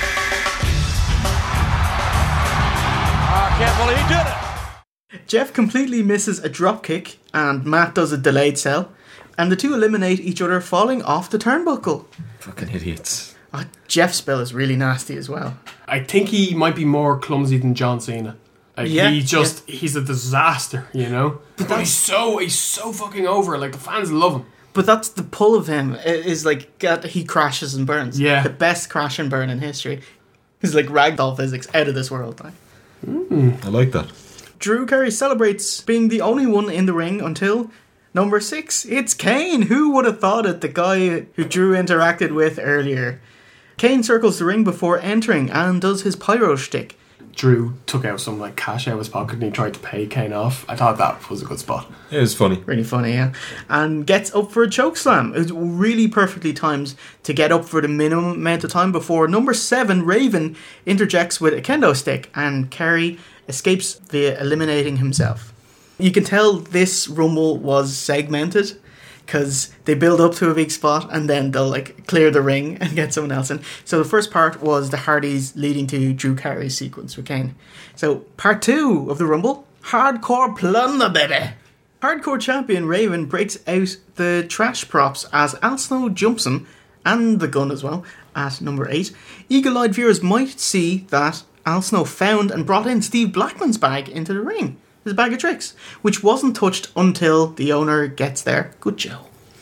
I can't believe he did it. Jeff completely misses a dropkick, and Matt does a delayed cell, and the two eliminate each other falling off the turnbuckle. Fucking idiots. Oh, Jeff's spell is really nasty as well. I think he might be more clumsy than John Cena. Like, Yeah, he just, he's a disaster, you know? But he's so, he's so fucking over. Like, the fans love him. But that's the pull of him, i- is like, that he crashes and burns. Yeah. The best crash and burn in history. He's like ragdoll physics, out of this world. Like. I like that. Drew Carey celebrates being the only one in the ring until number six. It's Kane. Who would have thought it? The guy who Drew interacted with earlier. Kane circles the ring before entering and does his pyro shtick. Drew took out some, like, cash out of his pocket and he tried to pay Kane off. I thought that was a good spot. It was funny. Really funny, yeah. And gets up for a chokeslam. It was really perfectly timed to get up for the minimum amount of time before number seven, Raven, interjects with a kendo stick and Carey escapes via eliminating himself. You can tell this Rumble was segmented because they build up to a big spot and then they'll like clear the ring and get someone else in. So the first part was the Hardys leading to Drew Carey's sequence with Kane. So part two of the Rumble, Hardcore Plunder, baby. Hardcore champion Raven breaks out the trash props as Al Snow jumps him, and the gun as well, at number eight. Eagle-eyed viewers might see that Al Snow found and brought in Steve Blackman's bag into the ring. His bag of tricks, which wasn't touched until the owner gets there. Good Joe.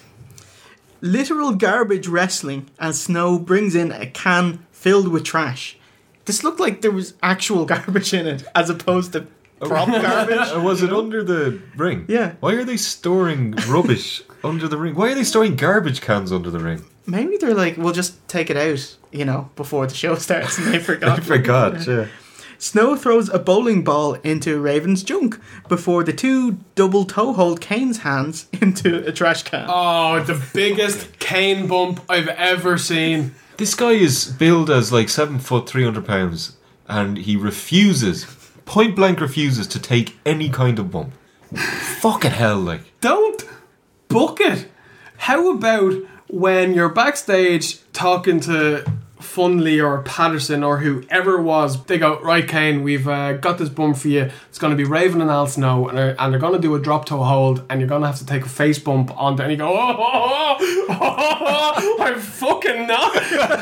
Literal garbage wrestling as Snow brings in a can filled with trash. This looked like there was actual garbage in it, as opposed to prop garbage. Uh, was it under the ring? Yeah. Why are they storing rubbish under the ring? Why are they storing garbage cans under the ring? Maybe they're like, we'll just take it out, you know, before the show starts, and they forgot. I forgot, yeah. Snow throws a bowling ball into Raven's junk before the two double toe hold Kane's hands into a trash can. Oh, the biggest Kane bump I've ever seen. This guy is billed as like seven foot, three hundred pounds, and he refuses, point blank refuses to take any kind of bump. Fucking hell, like. Don't book it. How about when you're backstage talking to Funley or Patterson or whoever it was, they go, right, Kane, we've uh, got this bump for you. It's going to be Raven and Al Snow, and they're, and they're going to do a drop toe hold, and you're going to have to take a face bump on there. And you go, oh, oh, oh, oh, oh I'm fucking not.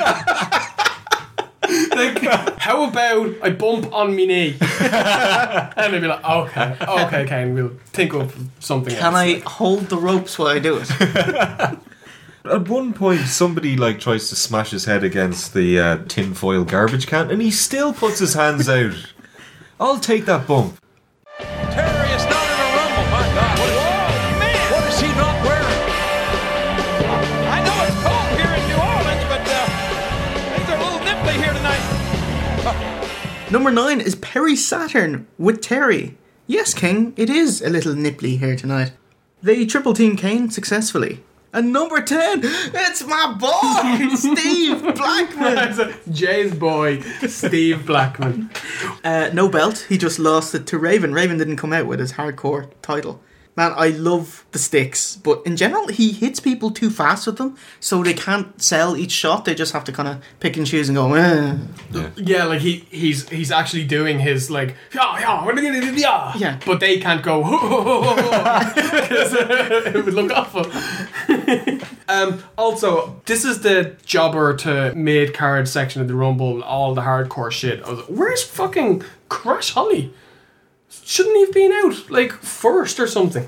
Like, how about I bump on me knee? And they'd be like, okay, okay, Kane, we'll think of something Can else. I hold the ropes while I do it? At one point, somebody like tries to smash his head against the uh, tinfoil garbage can, and he still puts his hands out. I'll take that bump. Terry is not in a rumble. My God. What is, man, what is he not wearing? I know it's cold here in New Orleans, but uh, things are a little nipply here tonight. Number nine is Perry Saturn with Terry. Yes, King, it is a little nipply here tonight. They triple team Kane successfully. And number ten, it's my boy, Steve Blackman. Jay's boy, Steve Blackman. Uh, no belt, he just lost it to Raven. Raven didn't come out with his hardcore title. Man, I love the sticks, but in general, he hits people too fast with them, so they can't sell each shot. They just have to kind of pick and choose and go, eh. Yeah. Yeah, like he, he's he's actually doing his like yeah yeah yeah, yeah. But they can't go because it would look awful. um, also, this is the jobber to mid card section of the Rumble, all the hardcore shit. I was like, where's fucking Crash Holly? Shouldn't he have been out like first or something?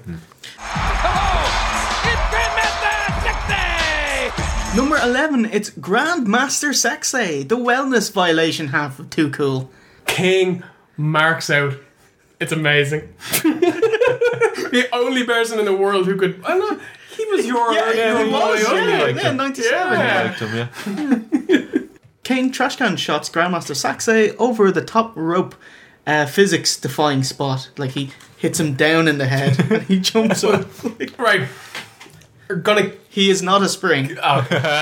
Number eleven, it's Grandmaster Sexay, the wellness violation half of Too Cool. King marks out. It's amazing. The only person in the world who could. I know he was your. Yeah, yeah, he was, yeah, liked yeah, him. ninety-seven. Yeah. I liked him, yeah. Kane trashcan shots Grandmaster Sexay over the top rope, uh, physics defying spot. Like he hits him down in the head and he jumps up. Right. We're gonna. He is not a spring. Oh.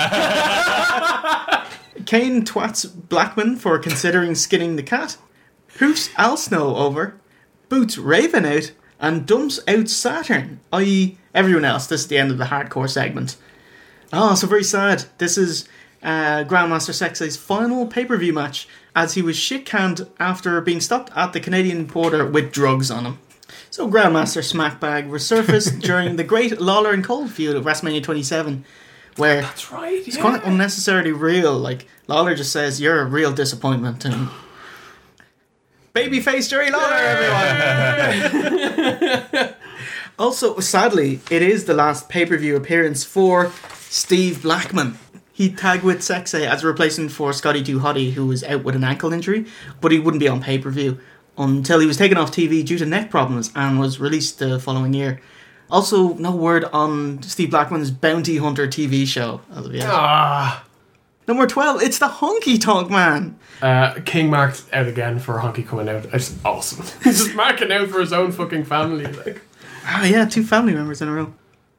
Kane twats Blackman for considering skinning the cat, hoofs Al Snow over, boots Raven out, and dumps out Saturn, that is everyone else. This is the end of the hardcore segment. Oh, so very sad. This is uh, Grandmaster Sexay's final pay-per-view match, as he was shit-canned after being stopped at the Canadian border with drugs on him. So Grandmaster Smackbag resurfaced during the great Lawler and Cole feud of WrestleMania twenty-seven, where That's right. it's Yeah. quite unnecessarily real. Like Lawler just says, "You're a real disappointment," and babyface Jerry Lawler, everyone. Also, sadly, it is the last pay-per-view appearance for Steve Blackman. He tagged with Sexay as a replacement for Scotty Too Hottie, who was out with an ankle injury, but he wouldn't be on pay-per-view until he was taken off T V due to neck problems and was released the following year. Also, no word on Steve Blackman's Bounty Hunter T V show as of yet. Ah. Number twelve, it's the Honky Tonk Man. Uh, King marked out again for Honky coming out. It's awesome. He's just marking out for his own fucking family. Like, oh yeah, two family members in a row.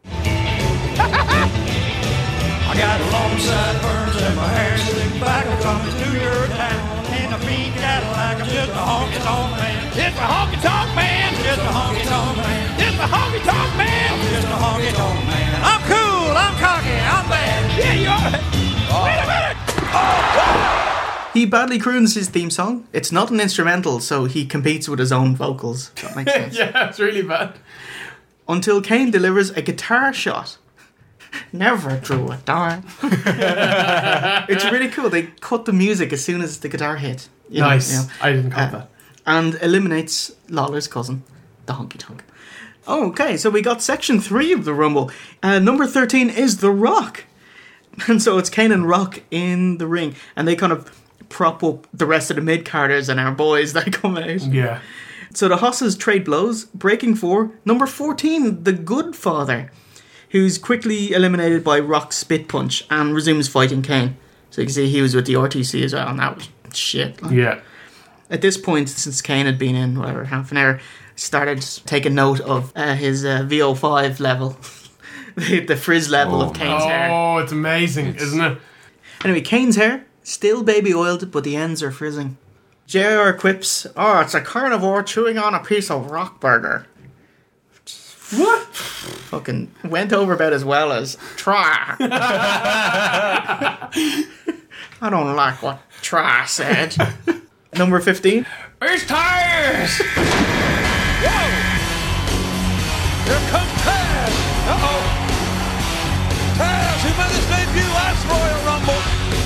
I got long sideburns and my hair slicked back. I'm coming to your town in a pink Cadillac. I'm just a honky tonk man. It's a honky tonk man. Just a honky tonk man. Just a honky tonk man. I'm just a honky tonk man. I'm cool. I'm cocky. I'm bad. Yeah, you are. Wait a minute. Oh, He badly croons his theme song. It's not an instrumental, so he competes with his own vocals. That makes sense. yeah, it's really bad. Until Kane delivers a guitar shot. Never drew a dime. It's really cool. They cut the music as soon as the guitar hit. You know, Nice. you know. I didn't call Uh, that. And eliminates Lawler's cousin, the Honky Tonk. Okay, so we got section three of the Rumble. Uh, number thirteen is The Rock. And so it's Kane and Rock in the ring. And they kind of prop up the rest of the mid-carders and our boys that come out. Yeah. So the Hosses trade blows, breaking for number fourteen, The Good Father, who's quickly eliminated by Rock's spit punch and resumes fighting Kane. So you can see he was with the R T C as well, and that was shit. Like. Yeah. At this point, since Kane had been in, whatever, half an hour, started taking note of uh, his uh, V O five level. the, the frizz level Oh. of Kane's oh, hair. it's amazing, isn't it? Anyway, Kane's hair, still baby oiled, but the ends are frizzing. J R quips, "Oh, it's a carnivore chewing on a piece of rock burger." What? Fucking went over about as well as try. I don't like what Tra said. Number fifteen. It's Taz! Whoa! Here comes Taz! Uh-oh! Taz, who made his debut last Royal Rumble.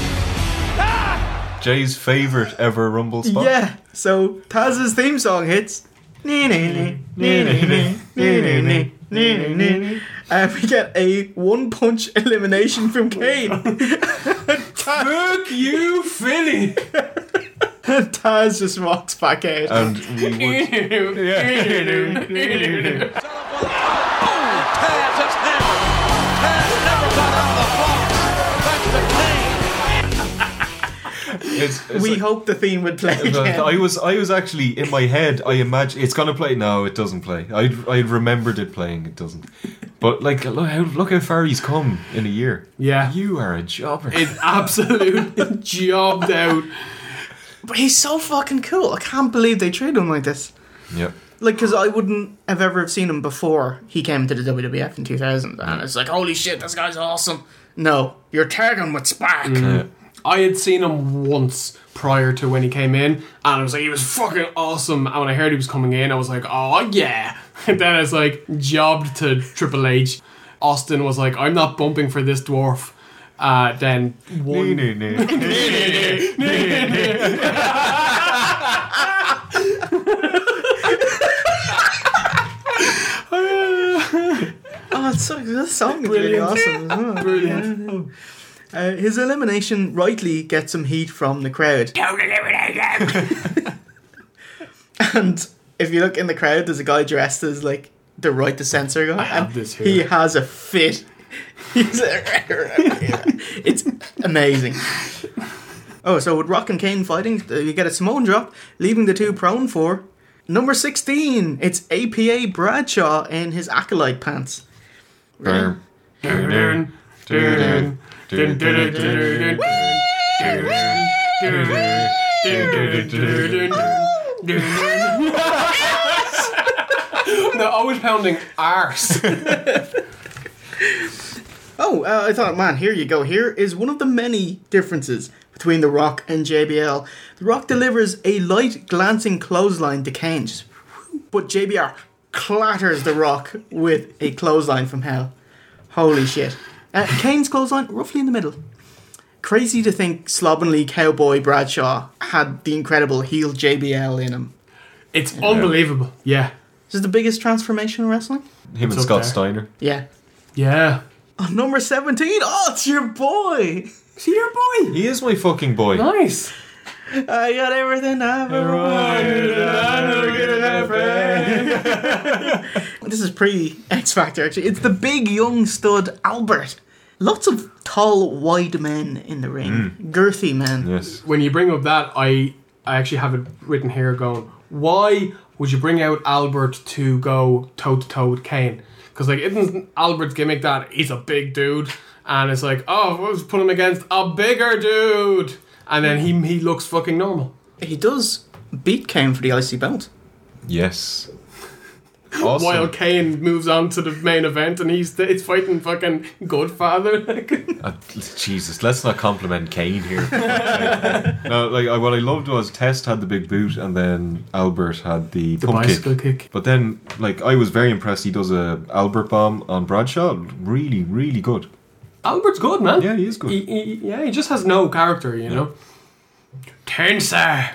Ah! Jay's favourite ever Rumble spot. Yeah, so Taz's theme song hits. And we get a one punch elimination from Kane. Fuck you, Philly! And Taz just walks back out. And we would. Oh, Taz is hammered. Taz never got out of the blocks. Thanks to Kane. It's, it's we like, hope the theme would play again. I was, I was actually in my head. I imagine it's gonna play. No, it doesn't play. I, I remembered it playing. It doesn't. But like, look how look how far he's come in a year. Yeah, you are a jobber. It's absolute jobbed out. But he's so fucking cool. I can't believe they treat him like this. Yep. Like, because I wouldn't have ever seen him before he came to the W W F in two thousand. And it's like, holy shit, this guy's awesome. No, you're tagging with Spark. Mm. I had seen him once prior to when he came in, and I was like, he was fucking awesome. And when I heard he was coming in, I was like, oh yeah. And then it's like, jobbed to Triple H. Austin was like, I'm not bumping for this dwarf. Uh, then one. Nee, nee, nee. Oh, it's so, this song is really awesome as well. Brilliant. Uh, his elimination rightly gets some heat from the crowd. Don't eliminate him! And if you look in the crowd, there's a guy dressed as like the Right to Censor guy. I have and this here. He has a fit. He's a, it's amazing. Oh, so with Rock and Kane fighting, uh, you get a Samoan drop, leaving the two prone for number sixteen. It's A P A Bradshaw in his Acolyte pants. Really? Dun, dun, dun, dun, dun, dun, dun, dun. No, always pounding arse. Oh, uh, I thought, man, here you go. Here is one of the many differences between The Rock and J B L. The Rock delivers a light, glancing clothesline to Kane, just, but J B L clatters The Rock with a clothesline from hell. Holy shit. Uh, Kane's clothesline, roughly in the middle. Crazy to think slovenly cowboy Bradshaw had the incredible heel J B L in him. It's yeah. unbelievable. Yeah. This is the biggest transformation in wrestling? Him it's and Scott there. Steiner. Yeah. Yeah. Oh, number seventeen. Oh, it's your boy. Is he your boy? He is my fucking boy. Nice. I got everything I've ever wanted, and I know get enough. This is pre-X Factor, actually. It's the big young stud Albert. Lots of tall, wide men in the ring. Mm. Girthy men. Yes. When you bring up that, I I actually have it written here going, why would you bring out Albert to go toe-to-toe with Kane? Because, like, isn't Albert's gimmick that he's a big dude? And it's like, oh, let's put him against a bigger dude. And then he he looks fucking normal. He does beat Kane for the I C belt. Yes. Awesome. While Kane moves on to the main event and he's it's fighting fucking Godfather. uh, Jesus, let's not compliment Kane here. like, no, like what I loved was Test had the big boot and then Albert had the, the pump bicycle kick. kick. But then, like, I was very impressed. He does a Albert bomb on Bradshaw. Really, really good. Albert's good, man. Yeah, he is good. He, he, yeah, he just has no character, you yeah. know. Tensor.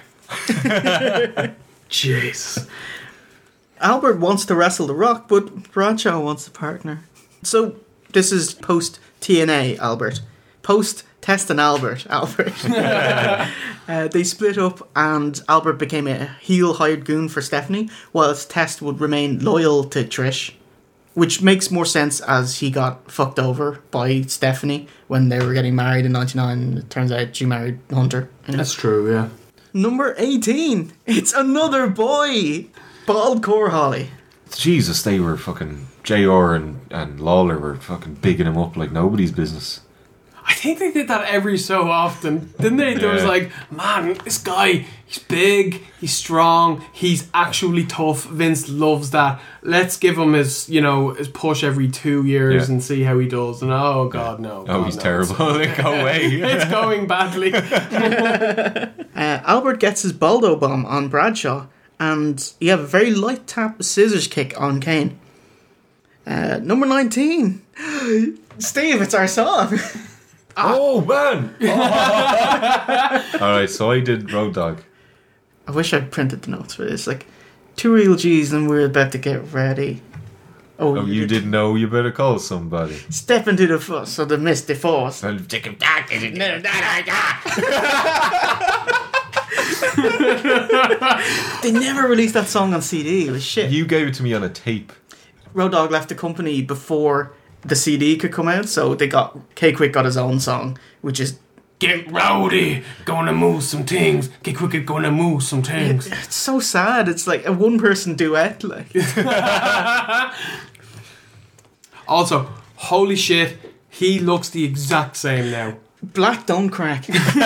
Jeez. Albert wants to wrestle The Rock, but Bradshaw wants a partner. So, this is post-T N A Albert. Post-Test and Albert Albert. uh, they split up and Albert became a heel hired goon for Stephanie, whilst Test would remain loyal to Trish. Which makes more sense as he got fucked over by Stephanie when they were getting married in ninety-nine. It turns out she married Hunter. That's true, yeah. Number eighteen. It's another boy. Bald Core Holly. Jesus, they were fucking... J R and, and Lawler were fucking bigging him up like nobody's business. I think they did that every so often, didn't they? There was Yeah. like, man, this guy, he's big, he's strong, he's actually tough. Vince loves that. Let's give him his, you know, his push every two years Yeah. and see how he does. And oh god, no. Oh, God, he's no. terrible. Go away. It's going badly. Uh, Albert gets his Baldo bomb on Bradshaw, and you have a very light tap scissors kick on Kane. Uh, number nineteen. Steve, it's our song. Oh, man! Alright, so I did Road Dog. I wish I'd printed the notes for this. Like, two real G's and we're about to get ready. Oh, Oh, you didn't know you better call somebody. Step into the fuss of the misty force. Well, They never released that song on C D. It was shit. You gave it to me on a tape. Road Dogg left the company before the C D could come out, so they got K-Quick got his own song, which is Get rowdy, gonna move some things. Get quick, gonna move some things. it's so sad. It's like a one-person duet. Like, Also, holy shit, he looks the exact same now. Black don't crack.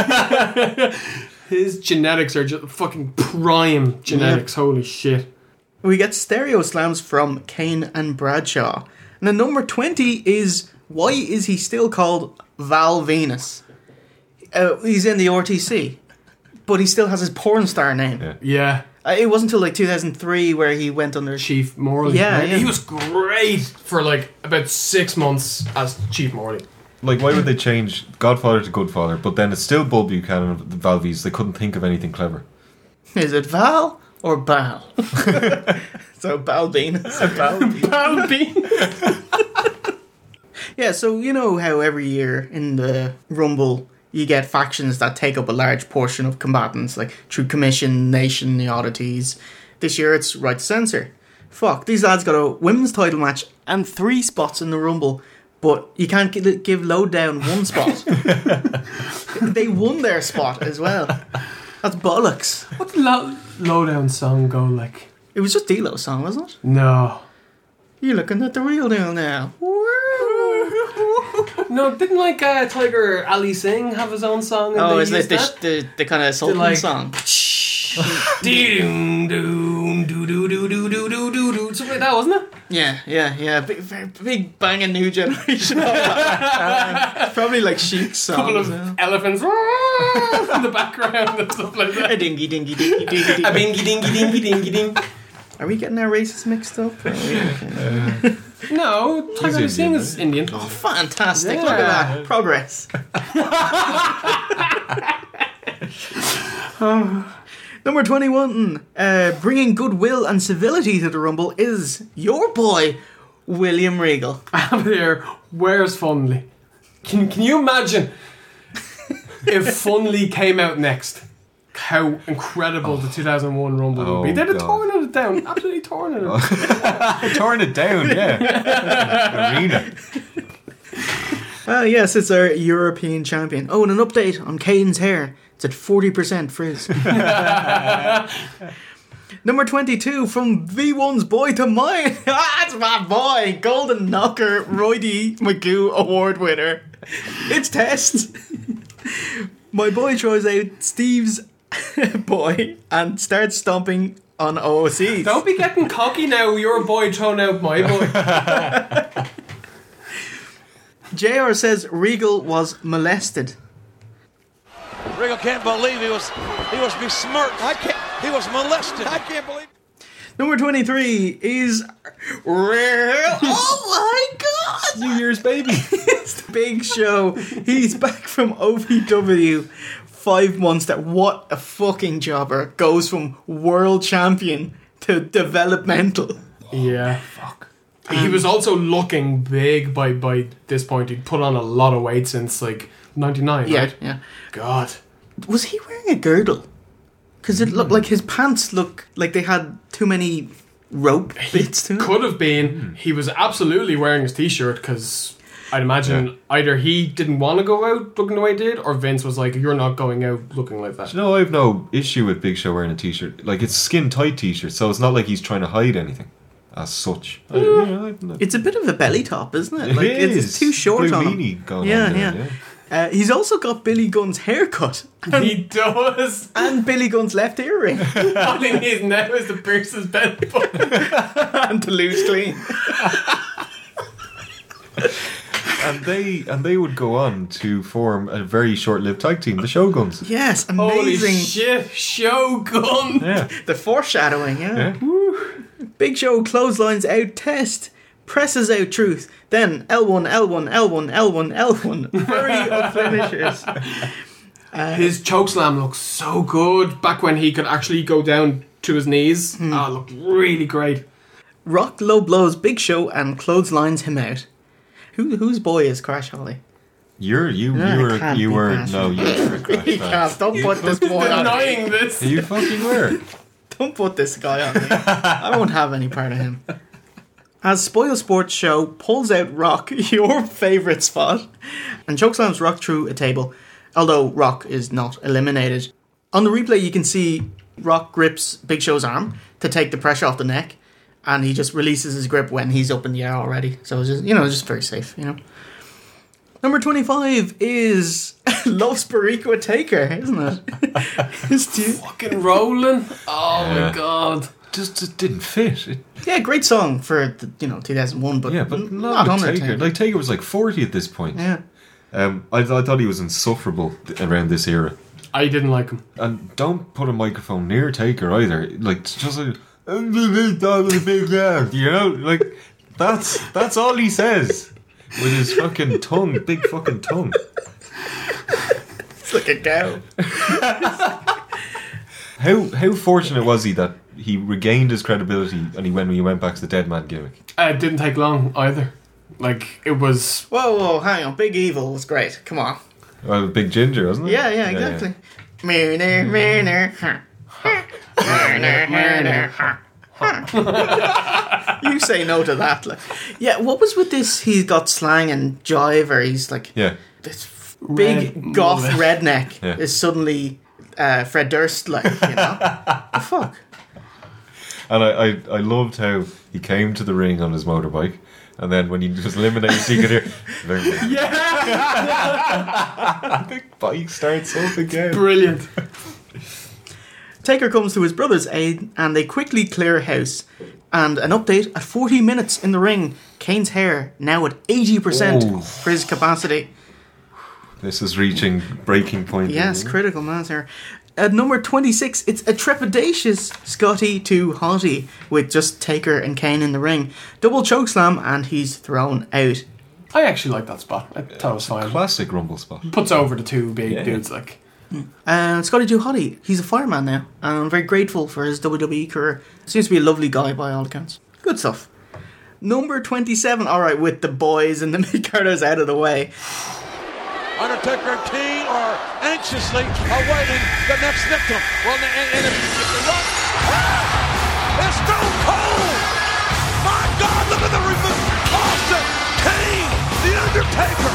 His genetics are just fucking prime genetics. Holy shit. We get stereo slams from Kane and Bradshaw. And the number twenty is, why is he still called Val Venus? Uh, he's in the R T C, but he still has his porn star name. Yeah. Yeah. Uh, it wasn't until like two thousand three where he went under Chief Morley. Yeah, right? yeah. He was great for like about six months as Chief Morley. Like, why would they change Godfather to Goodfather, but then it's still Bull Buchanan of the Valvies? They couldn't think of anything clever. Is it Val or Bal? So Bal Venus. Bal Venus. Yeah, so you know how every year in the Rumble you get factions that take up a large portion of combatants, like True Commission, Nation, the Oddities. This year it's Right to Censor. Fuck, these lads got a women's title match and three spots in the Rumble, but you can't gi- give Lowdown one spot. They won their spot as well. That's bollocks. What did Low- Lowdown song go like? It was just D-Lo's song, wasn't it? No. You're looking at the real deal now. No, didn't like uh, Tiger Ali Singh have his own song? And Oh, they is this used the, that? the, the kind of Sultan like- song? Doom, doom, doo, doo, doo, doo, doo, doo, doo, doo. Something like that, wasn't it? Yeah, yeah, yeah. Big, very, big banging new generation. uh, probably like Sheik's song. Couple of as well. elephants in the background and stuff like that. A dingy, dingy, dingy, dingy, A dingy. bingy dingy dingy dingy ding. Are we getting our races mixed up? Or are we okay? No, Tiger Ali Singh Indian, is Indian. Oh, fantastic. Yeah. Look at that. Progress. Number twenty-one. Uh, bringing goodwill and civility to the Rumble is your boy, William Regal. I'm here. Where's Funley? Can Can you imagine if Funley came out next? How incredible the two thousand one Rumble Oh, would be. They'd have God. torn it down. Absolutely torn it down. Torn it down, yeah. Arena. Ah, yes, it's our European champion. Oh, and an update on Kane's hair. It's at forty percent frizz. Number twenty-two, from V one's boy to mine. That's my boy, Golden Knocker Roy D. Magoo Award winner. It's Test. My boy tries out Steve's boy and starts stomping on O O Cs. Don't be getting cocky now. Your boy throwing out my boy. J R says Regal was molested. Regal can't believe he was he was besmirched. I can't. He was molested. I can't believe. Number twenty-three is Real. Oh my god! New Year's baby. It's the big show. He's back from O V W. Five months that what a fucking jobber. Goes from world champion to developmental. Yeah. Fuck. He was also looking big by by this point. He'd put on a lot of weight since like ninety-nine, Yeah, right? yeah. God. Was he wearing a girdle? Because it looked like his pants look like they had too many rope bits to them. Could have been. He was absolutely wearing his t-shirt because I'd imagine Yeah. either he didn't want to go out looking the way he did, or Vince was like, "You're not going out looking like that." You know, I have no issue with Big Show wearing a t-shirt. Like, it's skin tight t-shirt, so it's not like he's trying to hide anything as such. I, you know, I- It's a bit of a belly top, isn't it? It Like it's, is. it's too short Blue on him. meanie going Yeah, on there, yeah. yeah. Uh, he's also got Billy Gunn's haircut. And, He does. and Billy Gunn's left earring. All he needs now is to pierce his belly button. And to lose clean. And they and they would go on to form a very short-lived tag team, the Shoguns. Yes, Holy amazing. shit, Shogun. Yeah. The foreshadowing, yeah. Yeah. Big Show clotheslines out Test, presses out Truth, then L one, L one, L one, L one, L one. Very of finishers. Uh, His chokeslam looks so good. Back when he could actually go down to his knees. Hmm. Ah, looked really great. Rock low blows Big Show and clotheslines him out. Who whose boy is Crash Holly? You're you No, you I were can't you be were Crash. no you were a Crash You fan. can't. Don't put this boy on me. Denying this. You fucking were. Don't put this guy on me. I won't have any part of him. As Spoil Sports Show pulls out Rock, your favourite spot, and chokeslams Rock through a table, although Rock is not eliminated. On the replay you can see Rock grips Big Show's arm to take the pressure off the neck, and he just releases his grip when he's up in the air already. So it's just, you know, it's just very safe, you know. Number twenty-five is Loves Bariqua Taker, isn't it? It's too- Fucking rolling. Oh Yeah. my god. Just it didn't fit. It, yeah, great song for the, you know two thousand one, but yeah, but not not on with it. Taker. Like Taker was like forty at this point. Yeah. Um, I, I thought he was insufferable th- around this era. I didn't like him. And don't put a microphone near Taker either. Like it's just like you know, like that's that's all he says with his fucking tongue, big fucking tongue. It's like a cow. How how fortunate was he that he regained his credibility and he went when he went back to the Dead Man gimmick? Uh, it didn't take long either. Like, it was... Whoa, whoa, hang on. Big Evil was great. Come on. Well, Big Ginger, wasn't it? Yeah, yeah, exactly. Murder, murder, huh. Murder, murder, huh. Huh. You say no to that. Like. Yeah, what was with this? He's got slang and jive, or he's like Yeah. this big Red goth mullet. redneck Yeah. is suddenly uh, Fred Durst, like, you know. The fuck? And I, I, I loved how he came to the ring on his motorbike, and then when he was eliminated, you could hear, yeah, the bike starts up again. Brilliant. Taker comes to his brother's aid, and they quickly clear house. And an update at forty minutes in the ring, Kane's hair now at eighty percent Oh. for his capacity. This is reaching breaking point. Yes, critical mass here. At number twenty-six, it's a trepidatious Scotty to Hottie with just Taker and Kane in the ring. Double chokeslam, and he's thrown out. I actually like that spot. I thought it was fine. Classic Rumble spot. Puts over the two big Yeah. dudes, like. And Scotty to Hottie, he's a fireman now. And I'm very grateful for his W W E career. Seems to be a lovely guy by all accounts. Good stuff. Number twenty-seven, alright, with the boys and the mid-carders out of the way. Undertaker and Kane are anxiously awaiting the next victim. Well, and, and if, if the run, ah! It's Stone Cold! My God, look at the reboot! Austin, Kane, The Undertaker!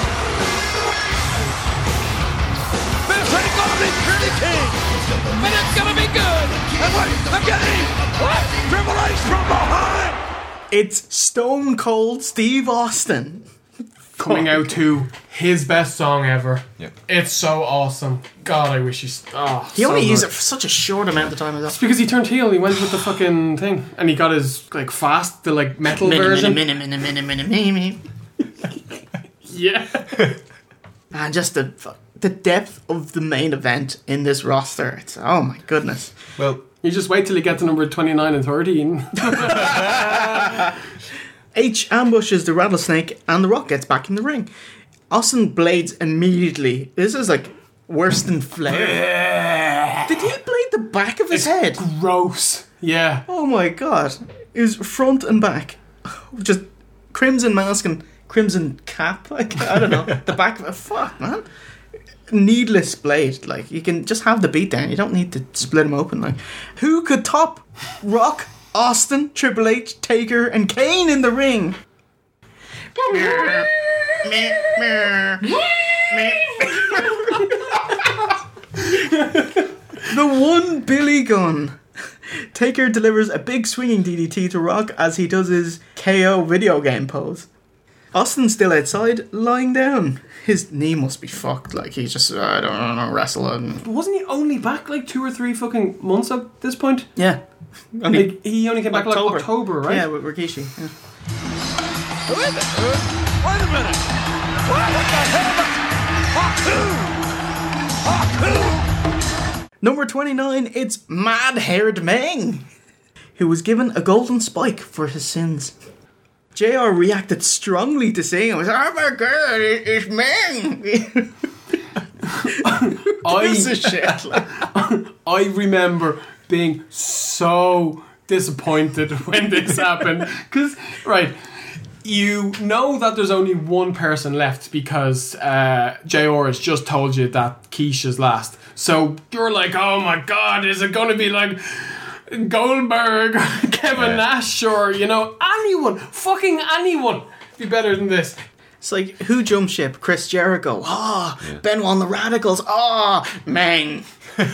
This ain't gonna be pretty, King! But it's gonna be good! And wait, again! What? Triple H from behind! It's Stone Cold Steve Austin. Coming out to his best song ever. Yep. It's so awesome. God, I wish he's. Oh, He so only used good. it for such a short amount of time as It's that. because he turned heel. He went with the fucking thing, and he got his like fast, the like metal Minute, version. minute, minute, minute, minute, minute, minute. Yeah. And just the the depth of the main event in this roster. It's oh my goodness. Well, you just wait till you get to number twenty-nine and thirty. And H ambushes the Rattlesnake, and The Rock gets back in the ring. Austin blades immediately. This is like worse than Flair. Did he blade the back of his head? Gross. Yeah. Oh my god. It was front and back. Just crimson mask and crimson cap. Like, I don't know. The back of it. Fuck, man. Needless blade. Like, you can just have the beatdown. You don't need to split them open. Like, who could top Rock, Austin, Triple H, Taker, and Kane in the ring? The one Billy Gunn. Taker delivers a big swinging D D T to Rock as he does his K O video game pose. Austin's still outside, lying down. His knee must be fucked. Like, he's just, uh, I don't know, wrestling. But wasn't he only back like two or three fucking months at this point? Yeah. Only like, he only came back October. like October, right? Yeah, with Rikishi. Yeah. Who is it? Wait a minute. What, what the hell? Haku! Haku! Number twenty-nine, it's mad-haired Meng, who was given a golden spike for his sins. J R reacted strongly to seeing him. He was like, oh my god, it, it's Meng! I, Gives a shit. Like. I remember being so disappointed when this happened. Because, right, you know that there's only one person left because uh, J R has just told you that Keisha's last. So you're like, oh my god, is it going to be like Goldberg, Kevin yeah. Nash, or, you know, anyone, fucking anyone be better than this? It's like, who jumped ship? Chris Jericho. Ah, oh, yeah. Benoit and the Radicals. Ah, oh, Meng.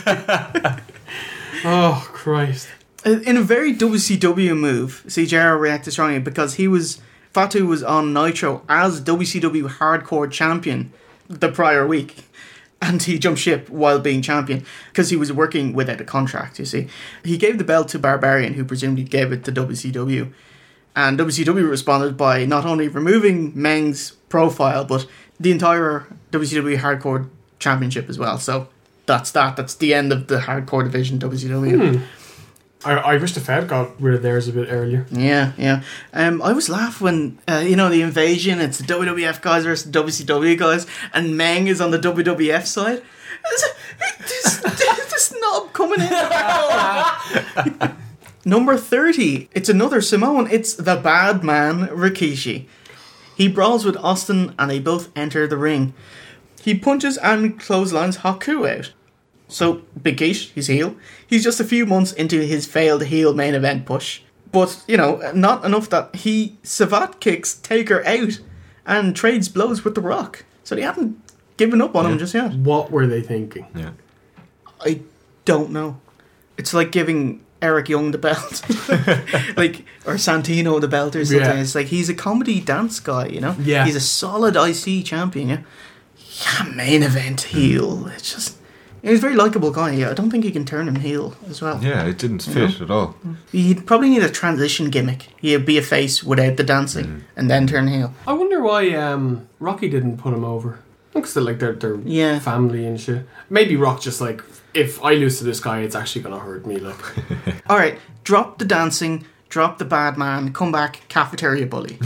Oh, Christ. In a very W C W move, see, J R reacted strongly because he was, Fatu was on Nitro as W C W Hardcore Champion the prior week. And he jumped ship while being champion because he was working without a contract, you see. He gave the belt to Barbarian, who presumably gave it to W C W. And W C W responded by not only removing Meng's profile, but the entire W C W Hardcore Championship as well. So that's that. That's the end of the Hardcore Division, W C W. Hmm. I, I wish the Fed got rid of theirs a bit earlier. Yeah, yeah. Um, I was laughing when, uh, you know, the invasion, it's the W W F guys versus the W C W guys, and Meng is on the W W F side. There's, there's knob coming in. Number thirty, it's another Samoan. It's the bad man, Rikishi. He brawls with Austin and they both enter the ring. He punches and clotheslines Haku out. So, Big Geesh, he's heel. He's just a few months into his failed heel main event push. But, you know, not enough that he Savat kicks Taker out and trades blows with The Rock. So they haven't given up on yeah. him just yet. What were they thinking? Yeah. I don't know. It's like giving Eric Young the belt. like, or Santino the belt or something. Yeah. It's like, he's a comedy dance guy, you know? Yeah. He's a solid I C champion, yeah? Yeah, main event heel. It's just... He's a very likeable guy. Yeah, I don't think you can turn him heel as well. Yeah, it didn't fit know? at all. He'd probably need a transition gimmick. He'd be a face without the dancing mm. and then turn heel. I wonder why um, Rocky didn't put him over. Because they're like, they're, they're yeah. family and shit. Maybe Rock just like, if I lose to this guy, it's actually going to hurt me. Like, alright, drop the dancing, drop the bad man, come back, cafeteria bully.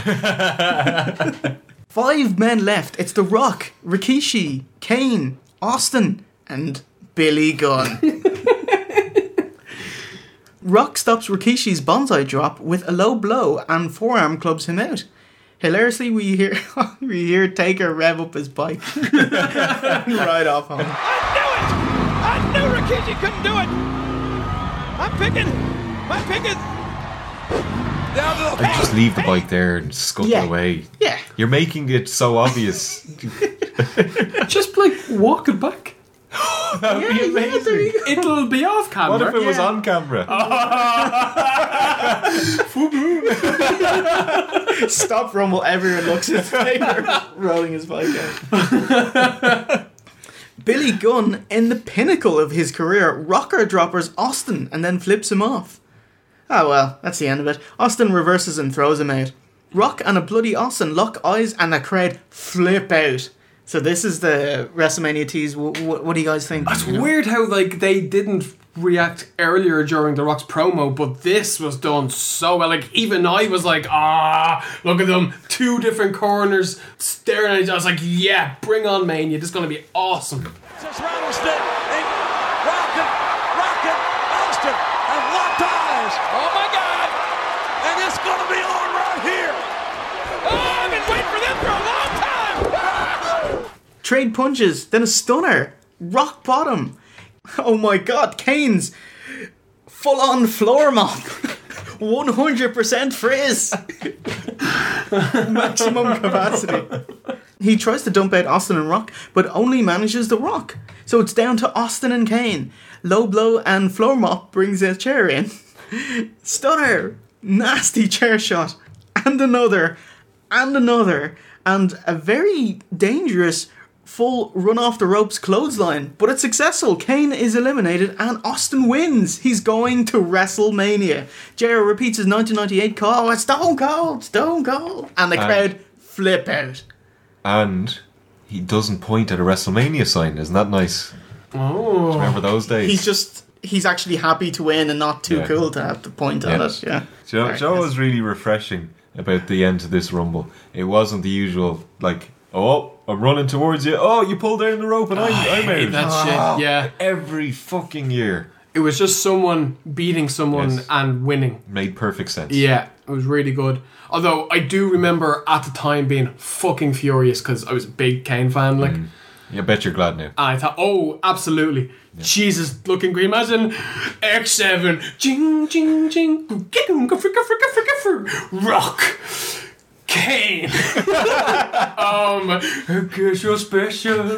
Five men left. It's The Rock, Rikishi, Kane, Austin, and Billy Gunn. Rock stops Rikishi's bonsai drop with a low blow and forearm clubs him out. Hilariously, we hear we hear Taker rev up his bike right off on him. I knew it! I knew Rikishi couldn't do it! I'm picking... I'm picking... Like, just leave the bike there and scuttle yeah. away. Yeah. You're making it so obvious. Just like walk it back. That would yeah, be amazing. Yeah, it'll be off camera. What if it yeah. was on camera? Stop rumble, everyone looks at Taker rolling his bike out. Billy Gunn, in the pinnacle of his career, rocker droppers Austin and then flips him off. Oh well, that's the end of it. Austin reverses and throws him out. Rock and a bloody Austin lock eyes and the crowd flip out. So this is the WrestleMania tease. W- w- what do you guys think? It's you know? weird how like they didn't react earlier during The Rock's promo, but this was done so well. Like, even I was like, ah, look at them, two different corners staring at each other. I was like, yeah, bring on Mania. This is going to be awesome. This rattlesnake, rockin', rockin', Austin, and locked eyes. Oh my God! And it's going to be on right here. Oh, I've been waiting for them for a long time. Trade punches, then a stunner, rock bottom. Oh my God, Kane's full on floor mop, one hundred percent frizz, maximum capacity. He tries to dump out Austin and Rock, but only manages the Rock. So it's down to Austin and Kane. Low blow and floor mop brings a chair in. Stunner, nasty chair shot, and another, and another, and a very dangerous full run off the ropes clothesline, but it's successful. Kane is eliminated and Austin wins. He's going to WrestleMania. J R repeats his nineteen ninety-eight call, it's Stone Cold, Stone Cold, and the And- crowd flip out. And he doesn't point at a WrestleMania sign. Isn't that nice? Oh. Remember those days? He's just, he's actually happy to win and not too Yeah. cool to have to point at Yeah. it. Yeah. Do you know, Very do you know what nice. was really refreshing about the end of this Rumble? It wasn't the usual, like, oh, I'm running towards you. Oh, you pulled down the rope and I'm, I'm hate out. that Oh, shit, yeah. Every fucking year. It was just someone beating someone Yes. and winning. Made perfect sense. Yeah, it was really good. Although I do remember at the time being fucking furious because I was a big Kane fan. Like, Mm. Yeah, I bet you're glad now. and I thought, oh, absolutely. Jesus, looking green. Imagine X seven. Jing, jing, jing. Fricka, fricka, fricka, fricka, rock. Kane. um, I guess you're special.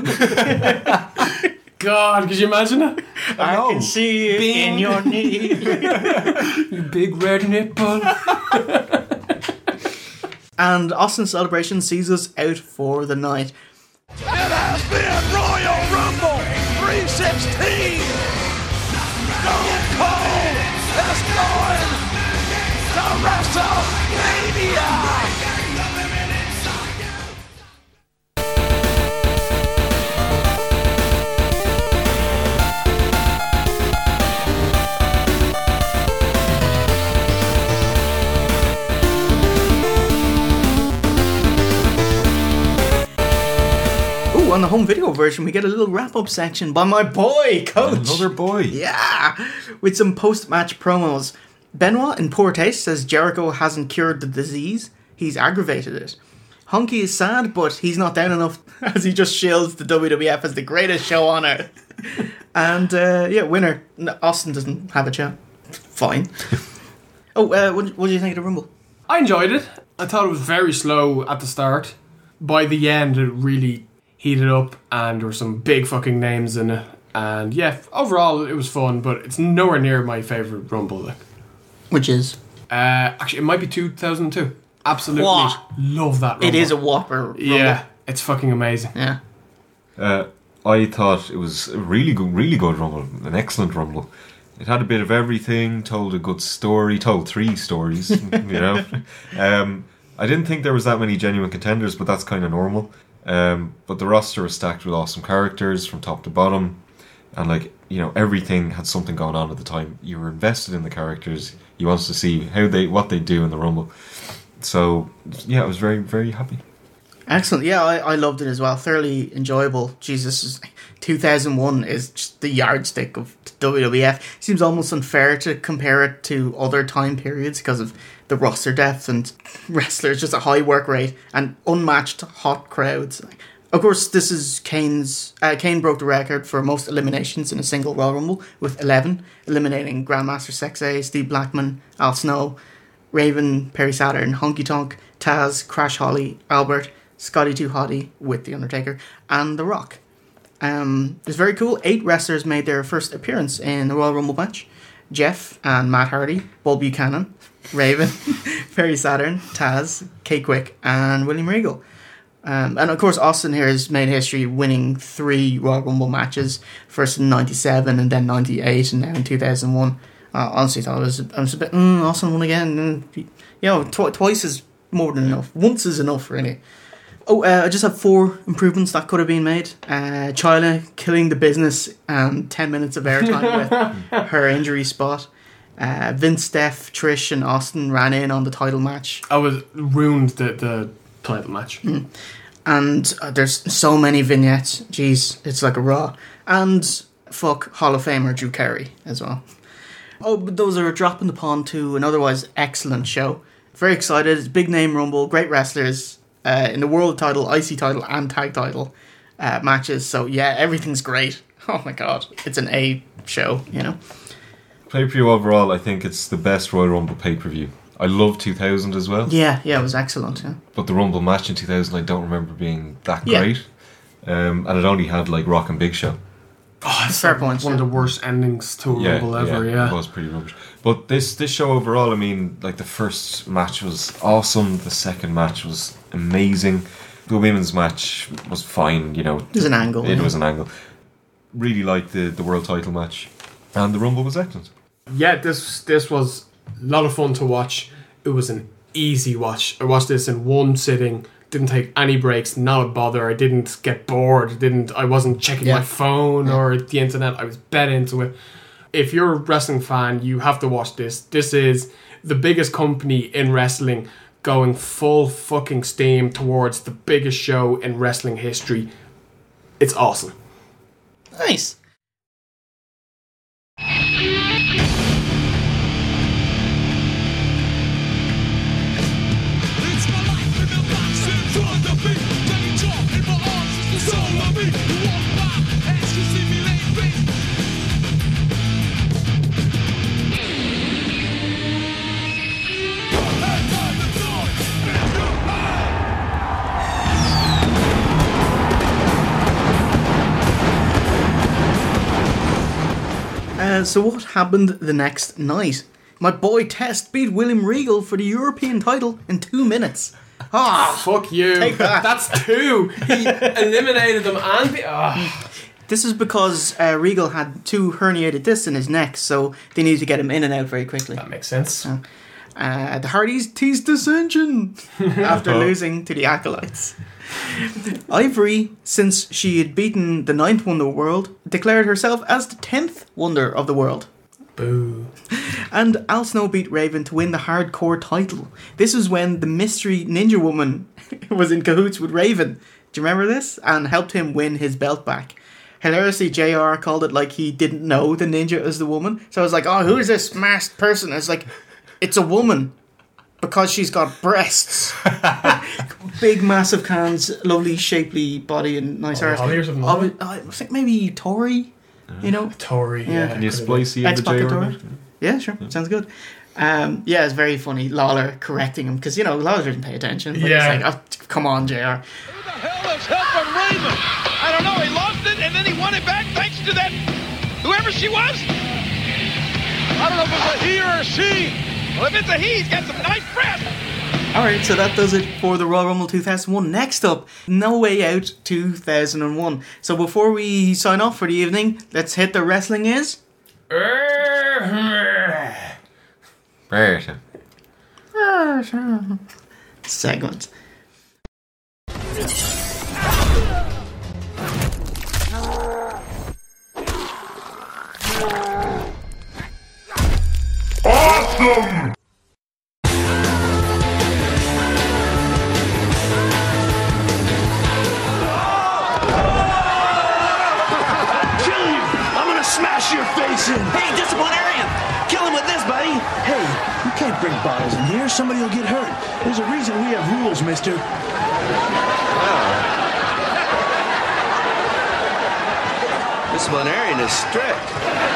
God, could you imagine it? I can see it in your knee. You big red nipple. And Austin Celebration sees us out for the night. It has been Royal Rumble three sixteen. Stone Cold is going to WrestleMania. Ooh, on the home video version, we get a little wrap-up section by my boy, Coach. Another boy. Yeah, with some post-match promos. Benoit in poor taste says Jericho hasn't cured the disease, he's aggravated it. Hunky is sad, but he's not down enough as he just shills the W W F as the greatest show on earth. And, uh, yeah, winner. No, Austin doesn't have a chat. Fine. Oh, uh, what, what do you think of the Rumble? I enjoyed it. I thought it was very slow at the start. By the end, it really heated up, and there were some big fucking names in it. And yeah, overall, it was fun, but it's nowhere near my favourite Rumble. Like. Which is? Uh, actually, it might be two thousand two. Absolutely What? love that Rumble. It is a whopper Rumble. Yeah, it's fucking amazing. Yeah. Uh, I thought it was a really good, really good Rumble. An excellent Rumble. It had a bit of everything, told a good story, told three stories, you know. Um, I didn't think there was that many genuine contenders, but that's kind of normal. Um, but the roster was stacked with awesome characters from top to bottom. And, like, you know, everything had something going on at the time. You were invested in the characters. You wanted to see how they, what they do in the Rumble. So, yeah, I was very, very happy. Excellent. Yeah, I, I loved it as well. Thoroughly enjoyable. Jesus, two thousand one is just the yardstick of W W F. Seems almost unfair to compare it to other time periods because of the roster depth and wrestlers, just a high work rate and unmatched hot crowds. Of course, this is Kane's. Uh, Kane broke the record for most eliminations in a single Royal Rumble with eleven, eliminating Grandmaster Sexay, Steve Blackman, Al Snow, Raven, Perry Saturn, Honky Tonk, Taz, Crash Holly, Albert, Scotty Too Hottie with The Undertaker, and The Rock. Um, it was very cool. Eight wrestlers made their first appearance in the Royal Rumble match. Jeff and Matt Hardy, Bull Buchanan, Raven, Perry Saturn, Taz, K-Quick, and William Regal. Um, and of course, Austin here has made history winning three Royal Rumble matches, first in ninety-seven and then ninety-eight and now in two thousand one. Uh, honestly, thought it was, I was a bit, mm, Austin won again. Mm, you know, tw- twice is more than enough. Once is enough, really. Oh, uh, I just have four improvements that could have been made. Uh, Chyna killing the business and ten minutes of airtime with her injury spot. Uh, Vince, Steph, Trish, and Austin ran in on the title match. I was ruined the, the title match. Mm. And uh, there's so many vignettes. Jeez, it's like a Raw. And fuck Hall of Famer Drew Carey as well. Oh, but those are a drop in the pond to an otherwise excellent show. Very excited. It's big name Rumble, great wrestlers uh, in the world title, I C title, and tag title uh, matches. So yeah, everything's great. Oh my god, it's an A show, you know. Pay-per-view overall, I think it's the best Royal Rumble pay-per-view. I love two thousand as well. Yeah, yeah, it was excellent. Yeah. But the Rumble match in two thousand, I don't remember being that Yeah. great. Um, and it only had like Rock and Big Show. Oh, it's Fair like points, one yeah. of the worst endings to a Yeah, Rumble ever, yeah, yeah. it was pretty rubbish. But this this show overall, I mean, like the first match was awesome. The second match was amazing. The women's match was fine. You know, It was an angle. It yeah. was an angle. Really liked the the world title match, and the Rumble was excellent. Yeah, this this was a lot of fun to watch. It was an easy watch. I watched this in one sitting. Didn't take any breaks. Not a bother. I didn't get bored. Didn't. I wasn't checking Yeah. my phone Yeah. or the internet. I was bet into it. If you're a wrestling fan, you have to watch this. This is the biggest company in wrestling going full fucking steam towards the biggest show in wrestling history. It's awesome. Nice. Uh, so what happened the next night? My boy Test beat William Regal for the European title in two minutes. Ah, Fuck you. Take that. That's two. He eliminated them and... Be- oh. This is because uh, Regal had two herniated discs in his neck, so they needed to get him in and out very quickly. That makes sense. Uh, the Hardys teased dissension after losing to the Acolytes. Ivory, since she had beaten the ninth wonder of the world, declared herself as the tenth wonder of the world. Boo. And Al Snow beat Raven to win the hardcore title. This was when the mystery ninja woman was in cahoots with Raven. Do you remember this? And helped him win his belt back. Hilariously, J R called it like he didn't know the ninja as the woman. So I was like, oh, who is this masked person? It's like, it's a woman. Because she's got breasts. Big, massive cans, lovely, shapely body and nice Oh, arse. Holly or something Oh, like I think maybe Tori, you know? Tory, yeah. Yeah. And you splicey in the X-Pac J Tori. orbit? Yeah, sure. Sounds good. Um, yeah, it's very funny. Lawler correcting him because, you know, Lawler doesn't pay attention. But Yeah. It's like, oh, come on, J R. Hell is helping Raven. I don't know. He lost it and then he won it back thanks to that whoever she was. I don't know if it was a he or a she. Well, if it's a he, he's got some nice breasts. Alright, so that does it for the Royal Rumble two thousand one. Next up, No Way Out two thousand one. So before we sign off for the evening, let's hit the wrestling is. Segment. Awesome! Kill you! I'm gonna smash your face in! Hey, disciplinarian! Kill him with this, buddy! Hey, you can't bring bottles in here. Somebody will get hurt. There's a reason we have rules, mister. Disciplinarian is strict.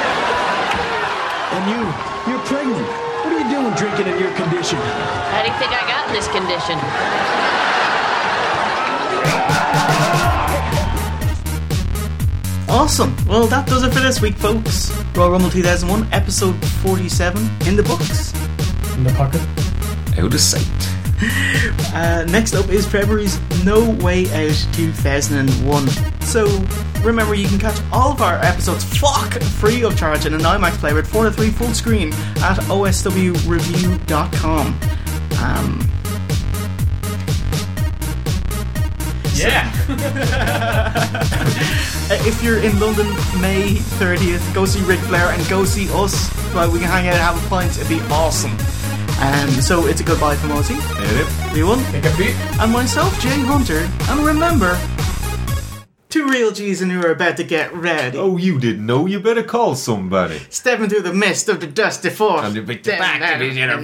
And you, you're pregnant. What are you doing drinking in your condition? How do you think I got in this condition? Awesome. Well, that does it for this week, folks. Royal Rumble two thousand one, episode forty-seven, in the books. In the pocket. Out of sight. Uh, next up is February's No Way Out two thousand one. So, remember you can catch all of our episodes fuck free of charge in an IMAX player with four to three full screen at O S W review dot com. Um... Yeah. If you're in London May thirtieth, go see Ric Flair and go see us. Right, we can hang out and have a pint. It'd be awesome. Um, so it's a goodbye from Ozzy, everyone, and myself, Jay Hunter. And remember, two real G's and who are about to get ready. Oh, you didn't know? You better call somebody. Step into the mist of the dusty force. And you'll be Then- back to the then-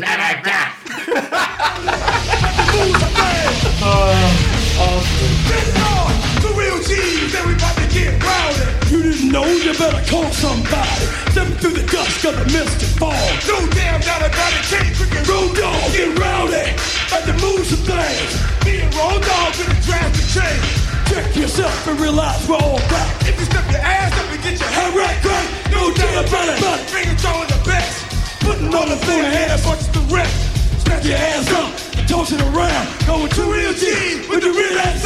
The real G's, everybody get rowdy. You didn't know, you better call somebody. Step through the dusk of the misty fall. No damn doubt about it, can't quick and roll dog. Get rowdy, at the moves of things. Being roll dog in a drastic change. Check yourself and realize we're all back. If you step your ass up and get your head tossing around, going to real G with the real ass